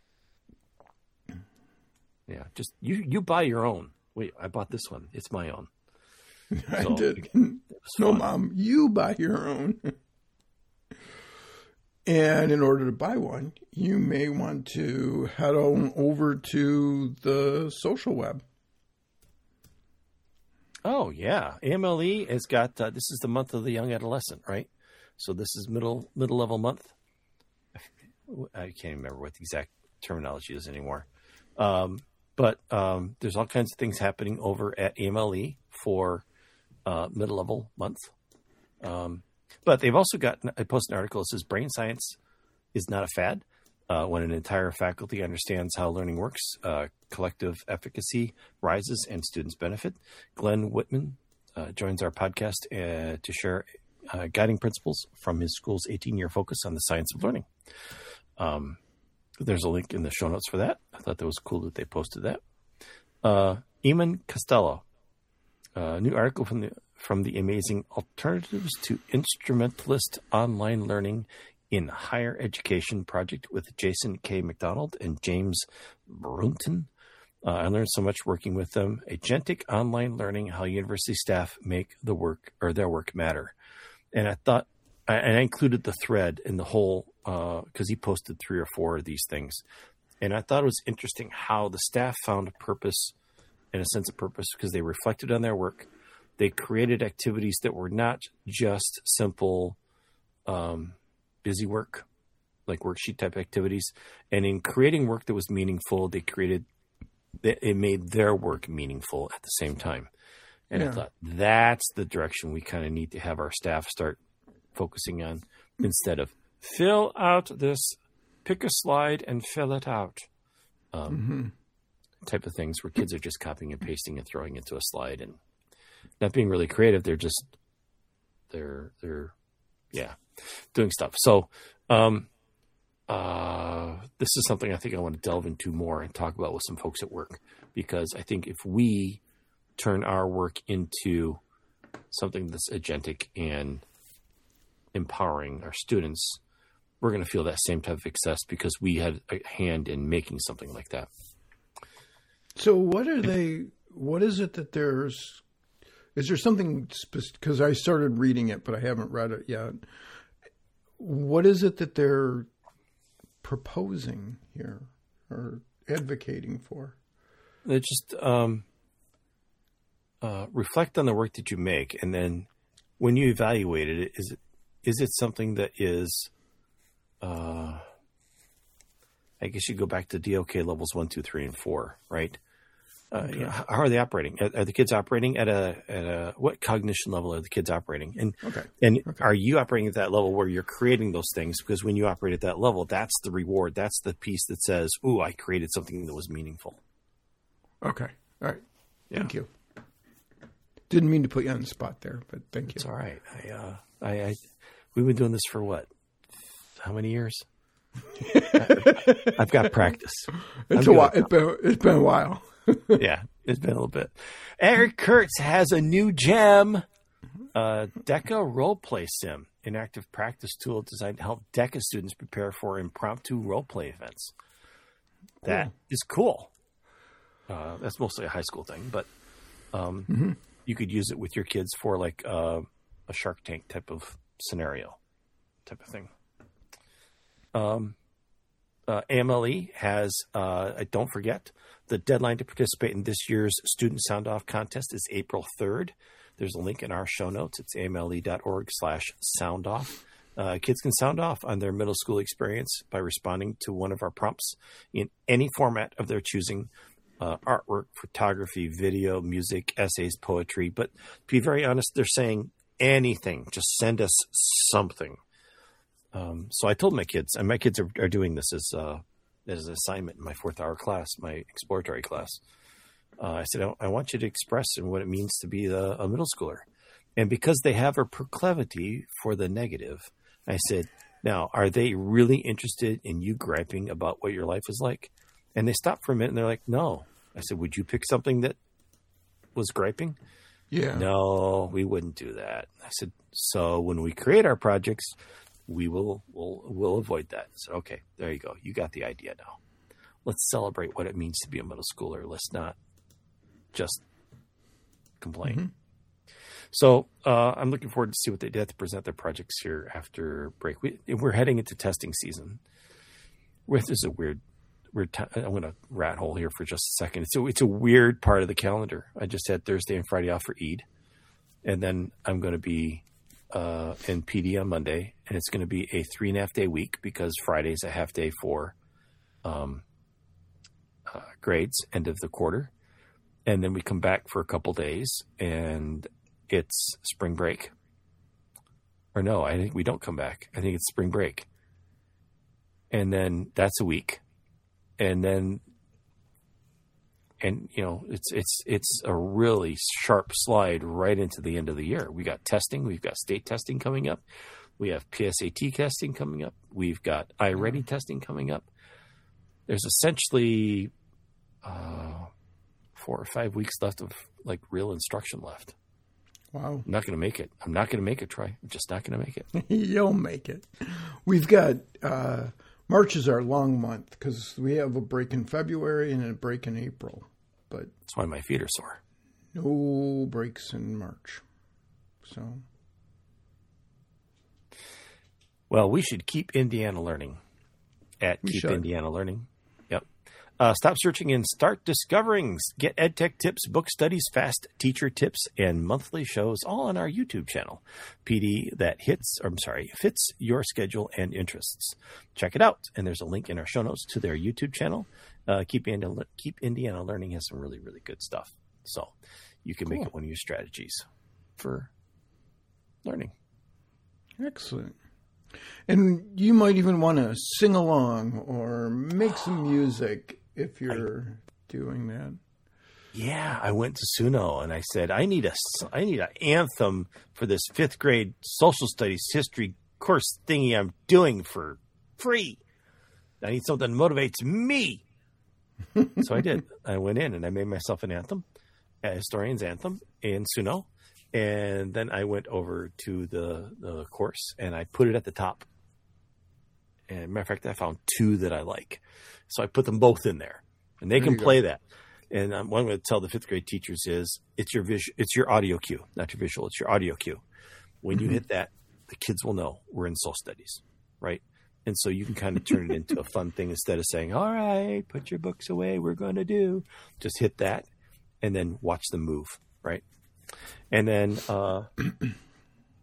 Yeah, just you buy your own. Wait, I bought this one. It's my own. I did. No, Mom, you buy your own. And in order to buy one, you may want to head on over to the social web. Oh, yeah. AMLE has got, this is the month of the young adolescent, right? So this is middle level month. I can't remember what the exact terminology is anymore. But there's all kinds of things happening over at AMLE for middle level month. But they've also got, I posted an article that says brain science is not a fad. When an entire faculty understands how learning works, collective efficacy rises and students benefit. Glenn Whitman joins our podcast to share guiding principles from his school's 18-year focus on the science of learning. There's a link in the show notes for that. I thought that was cool that they posted that. Eamon Costello, a new article from the amazing Alternatives to Instrumentalist Online Learning in Higher Education project with Jason K. McDonald and James Brunton. I learned so much working with them. Agentic online learning, how university staff make their work matter. And I thought, and I included the thread in the whole, because he posted 3 or 4 of these things. And I thought it was interesting how the staff found a purpose and a sense of purpose because they reflected on their work. They created activities that were not just simple busy work, like worksheet type activities. And in creating work that was meaningful, it made their work meaningful at the same time. And I thought that's the direction we kind of need to have our staff start focusing on instead of fill out this, pick a slide and fill it out type of things where kids are just copying and pasting and throwing into a slide and not being really creative. They're just, they're doing stuff. So this is something I think I want to delve into more and talk about with some folks at work, because I think if we turn our work into something that's agentic and empowering our students, we're going to feel that same type of success because we had a hand in making something like that. So what is it that is there something specific? Because I started reading it, but I haven't read it yet. What is it that they're proposing here or advocating for? They just reflect on the work that you make, and then when you evaluate it, is it something that is I guess you go back to DOK levels 1, 2, 3, and 4, right? Okay. How are they operating? Are the kids operating at a what cognition level are the kids operating? And are you operating at that level where you're creating those things? Because when you operate at that level, that's the reward. That's the piece that says, "Ooh, I created something that was meaningful." Okay. All right. Yeah. Thank you. Didn't mean to put you on the spot there, but thank you. It's all right. We've been doing this for what? How many years? I've got practice. It's a while. It's been a while. Yeah, it's been a little bit. Eric Kurtz has a new gem, DECA Roleplay Sim, an active practice tool designed to help DECA students prepare for impromptu roleplay events. That is cool. That's mostly a high school thing, but you could use it with your kids for like a Shark Tank type of scenario, type of thing. AMLE has, don't forget, the deadline to participate in this year's Student Sound Off contest is April 3rd. There's a link in our show notes. It's amle.org/soundoff. Kids can sound off on their middle school experience by responding to one of our prompts in any format of their choosing. Artwork, photography, video, music, essays, poetry. But to be very honest, they're saying anything. Just send us something. So I told my kids, and my kids are doing this as an assignment in my 4th hour class, my exploratory class. I said, I want you to express what it means to be a middle schooler. And because they have a proclivity for the negative, I said, now, are they really interested in you griping about what your life is like? And they stopped for a minute and they're like, no. I said, would you pick something that was griping? Yeah. No, we wouldn't do that. I said, so when we create our projects, we'll avoid that. So, okay, there you go. You got the idea now. Let's celebrate what it means to be a middle schooler. Let's not just complain. Mm-hmm. So I'm looking forward to see what they did to present their projects here after break. We're heading into testing season. This is a weird I'm going to rat hole here for just a second. It's a weird part of the calendar. I just had Thursday and Friday off for Eid. And then I'm going to be in PD on Monday. And it's going to be a 3.5 day week because Friday's a half day for grades, end of the quarter. And then we come back for a couple days and it's spring break. Or no, I think we don't come back. I think it's spring break. And then that's a week. And then, it's a really sharp slide right into the end of the year. We got testing. We've got state testing coming up. We have PSAT testing coming up. We've got iReady testing coming up. There's essentially 4 or 5 weeks left of like real instruction left. Wow. I'm not going to make it. I'm not going to make it, Troy. I'm just not going to make it. You'll make it. We've got... March is our long month because we have a break in February and a break in April. But that's why my feet are sore. No breaks in March. So, well, we should keep Indiana learning at Keep Indiana Learning. Yep. Stop searching and start discovering. Get EdTech tips, book studies, fast teacher tips, and monthly shows all on our YouTube channel. PD that fits your schedule and interests. Check it out. And there's a link in our show notes to their YouTube channel. Keep Indiana Learning has some really, really good stuff. So you can make it one of your strategies for learning. Excellent. And you might even want to sing along or make some music if you're doing that. Yeah, I went to Suno and I said, I need an anthem for this 5th grade social studies history course thingy I'm doing for free. I need something that motivates me. So I did. I went in and I made myself an anthem, a historian's anthem in Suno. And then I went over to the course and I put it at the top. And matter of fact, I found 2 that I like. So I put them both in there and they can play that. And what I'm going to tell the 5th grade teachers is it's your audio cue, not your visual. It's your audio cue. When you hit that, the kids will know we're in social studies, right? And so you can kind of turn it into a fun thing instead of saying, all right, put your books away. We're going to do, just hit that and then watch them move. Right. And then,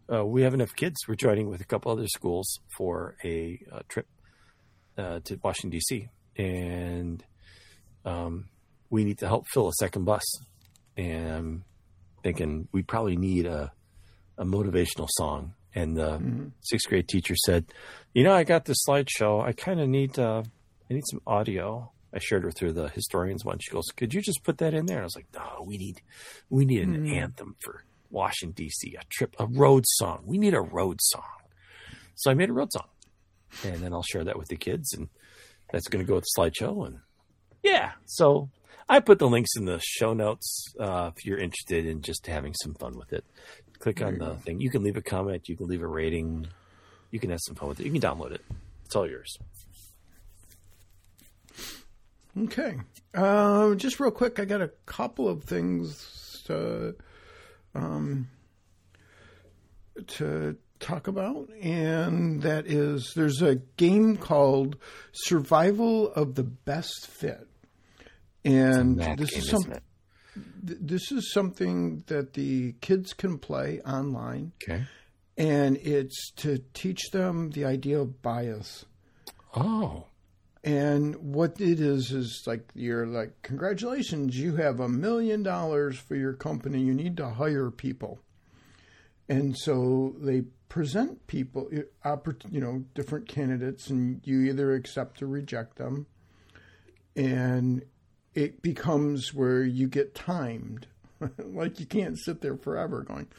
we have enough kids. We're joining with a couple other schools for a trip to Washington, D.C. And we need to help fill a second bus. And I'm thinking we probably need a motivational song. And the sixth grade teacher said, I got this slideshow. I kind of need I need some audio. I shared her through the historians one. She goes, could you just put that in there? And I was like, no, we need an anthem for Washington, D.C., a road song. We need a road song. So I made a road song. And then I'll share that with the kids. And that's going to go with the slideshow. And yeah, so I put the links in the show notes if you're interested in just having some fun with it. Click on the thing. You can leave a comment. You can leave a rating. You can have some fun with it. You can download it. It's all yours. Okay. Just real quick, I got a couple of things to talk about, and that is there's a game called Survival of the Best Fit. And this is something that the kids can play online. Okay. And it's to teach them the idea of bias. Oh. And what it is like, you're like, congratulations, you have $1 million for your company. You need to hire people. And so they present people, different candidates, and you either accept or reject them. And it becomes where you get timed. Like you can't sit there forever going,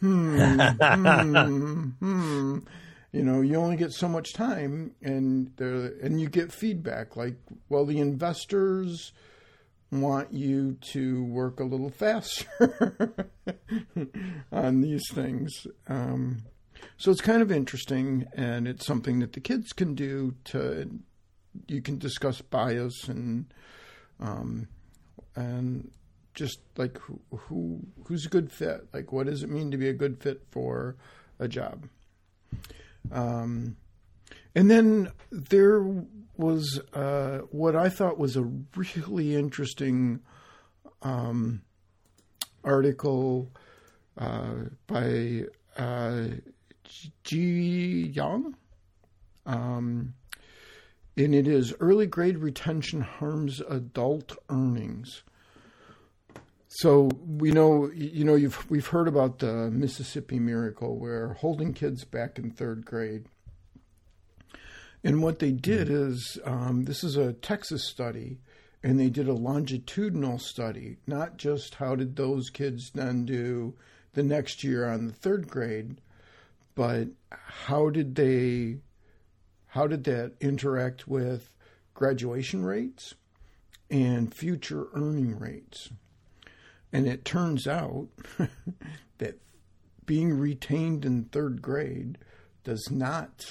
you only get so much time, and you get feedback like, well, the investors want you to work a little faster on these things. So it's kind of interesting, and it's something that the kids can do you can discuss bias and just like who's a good fit? Like, what does it mean to be a good fit for a job? And then there was what I thought was a really interesting article by Ji Young. And it is Early Grade Retention Harms Adult Earnings. So we know, we've heard about the Mississippi Miracle, where holding kids back in third grade. And what they did is, this is a Texas study, and they did a longitudinal study, not just how did those kids then do the next year on the third grade, but how did that interact with graduation rates and future earning rates. And it turns out that being retained in third grade does not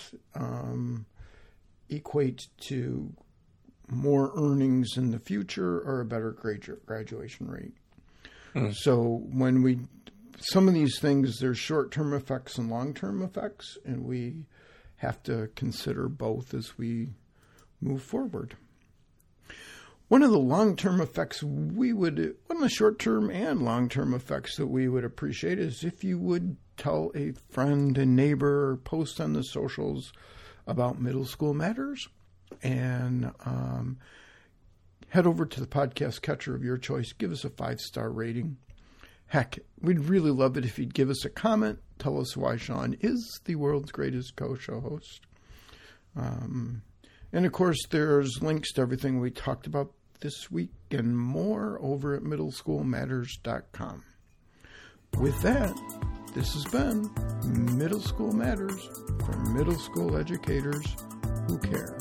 equate to more earnings in the future or a better graduation rate. So some of these things, there's short-term effects and long-term effects, and we have to consider both as we move forward. One of the long-term effects one of the short-term and long-term effects that we would appreciate is if you would tell a friend, a neighbor, or post on the socials about Middle School Matters, and head over to the podcast catcher of your choice. Give us a 5-star rating. Heck, we'd really love it if you'd give us a comment. Tell us why Sean is the world's greatest co-show host. And of course, there's links to everything we talked about this week and more over at middleschoolmatters.com. With that, this has been Middle School Matters for middle school educators who care.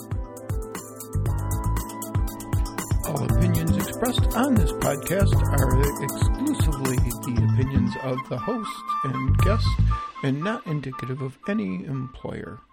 All opinions expressed on this podcast are exclusively the opinions of the host and guest and not indicative of any employer.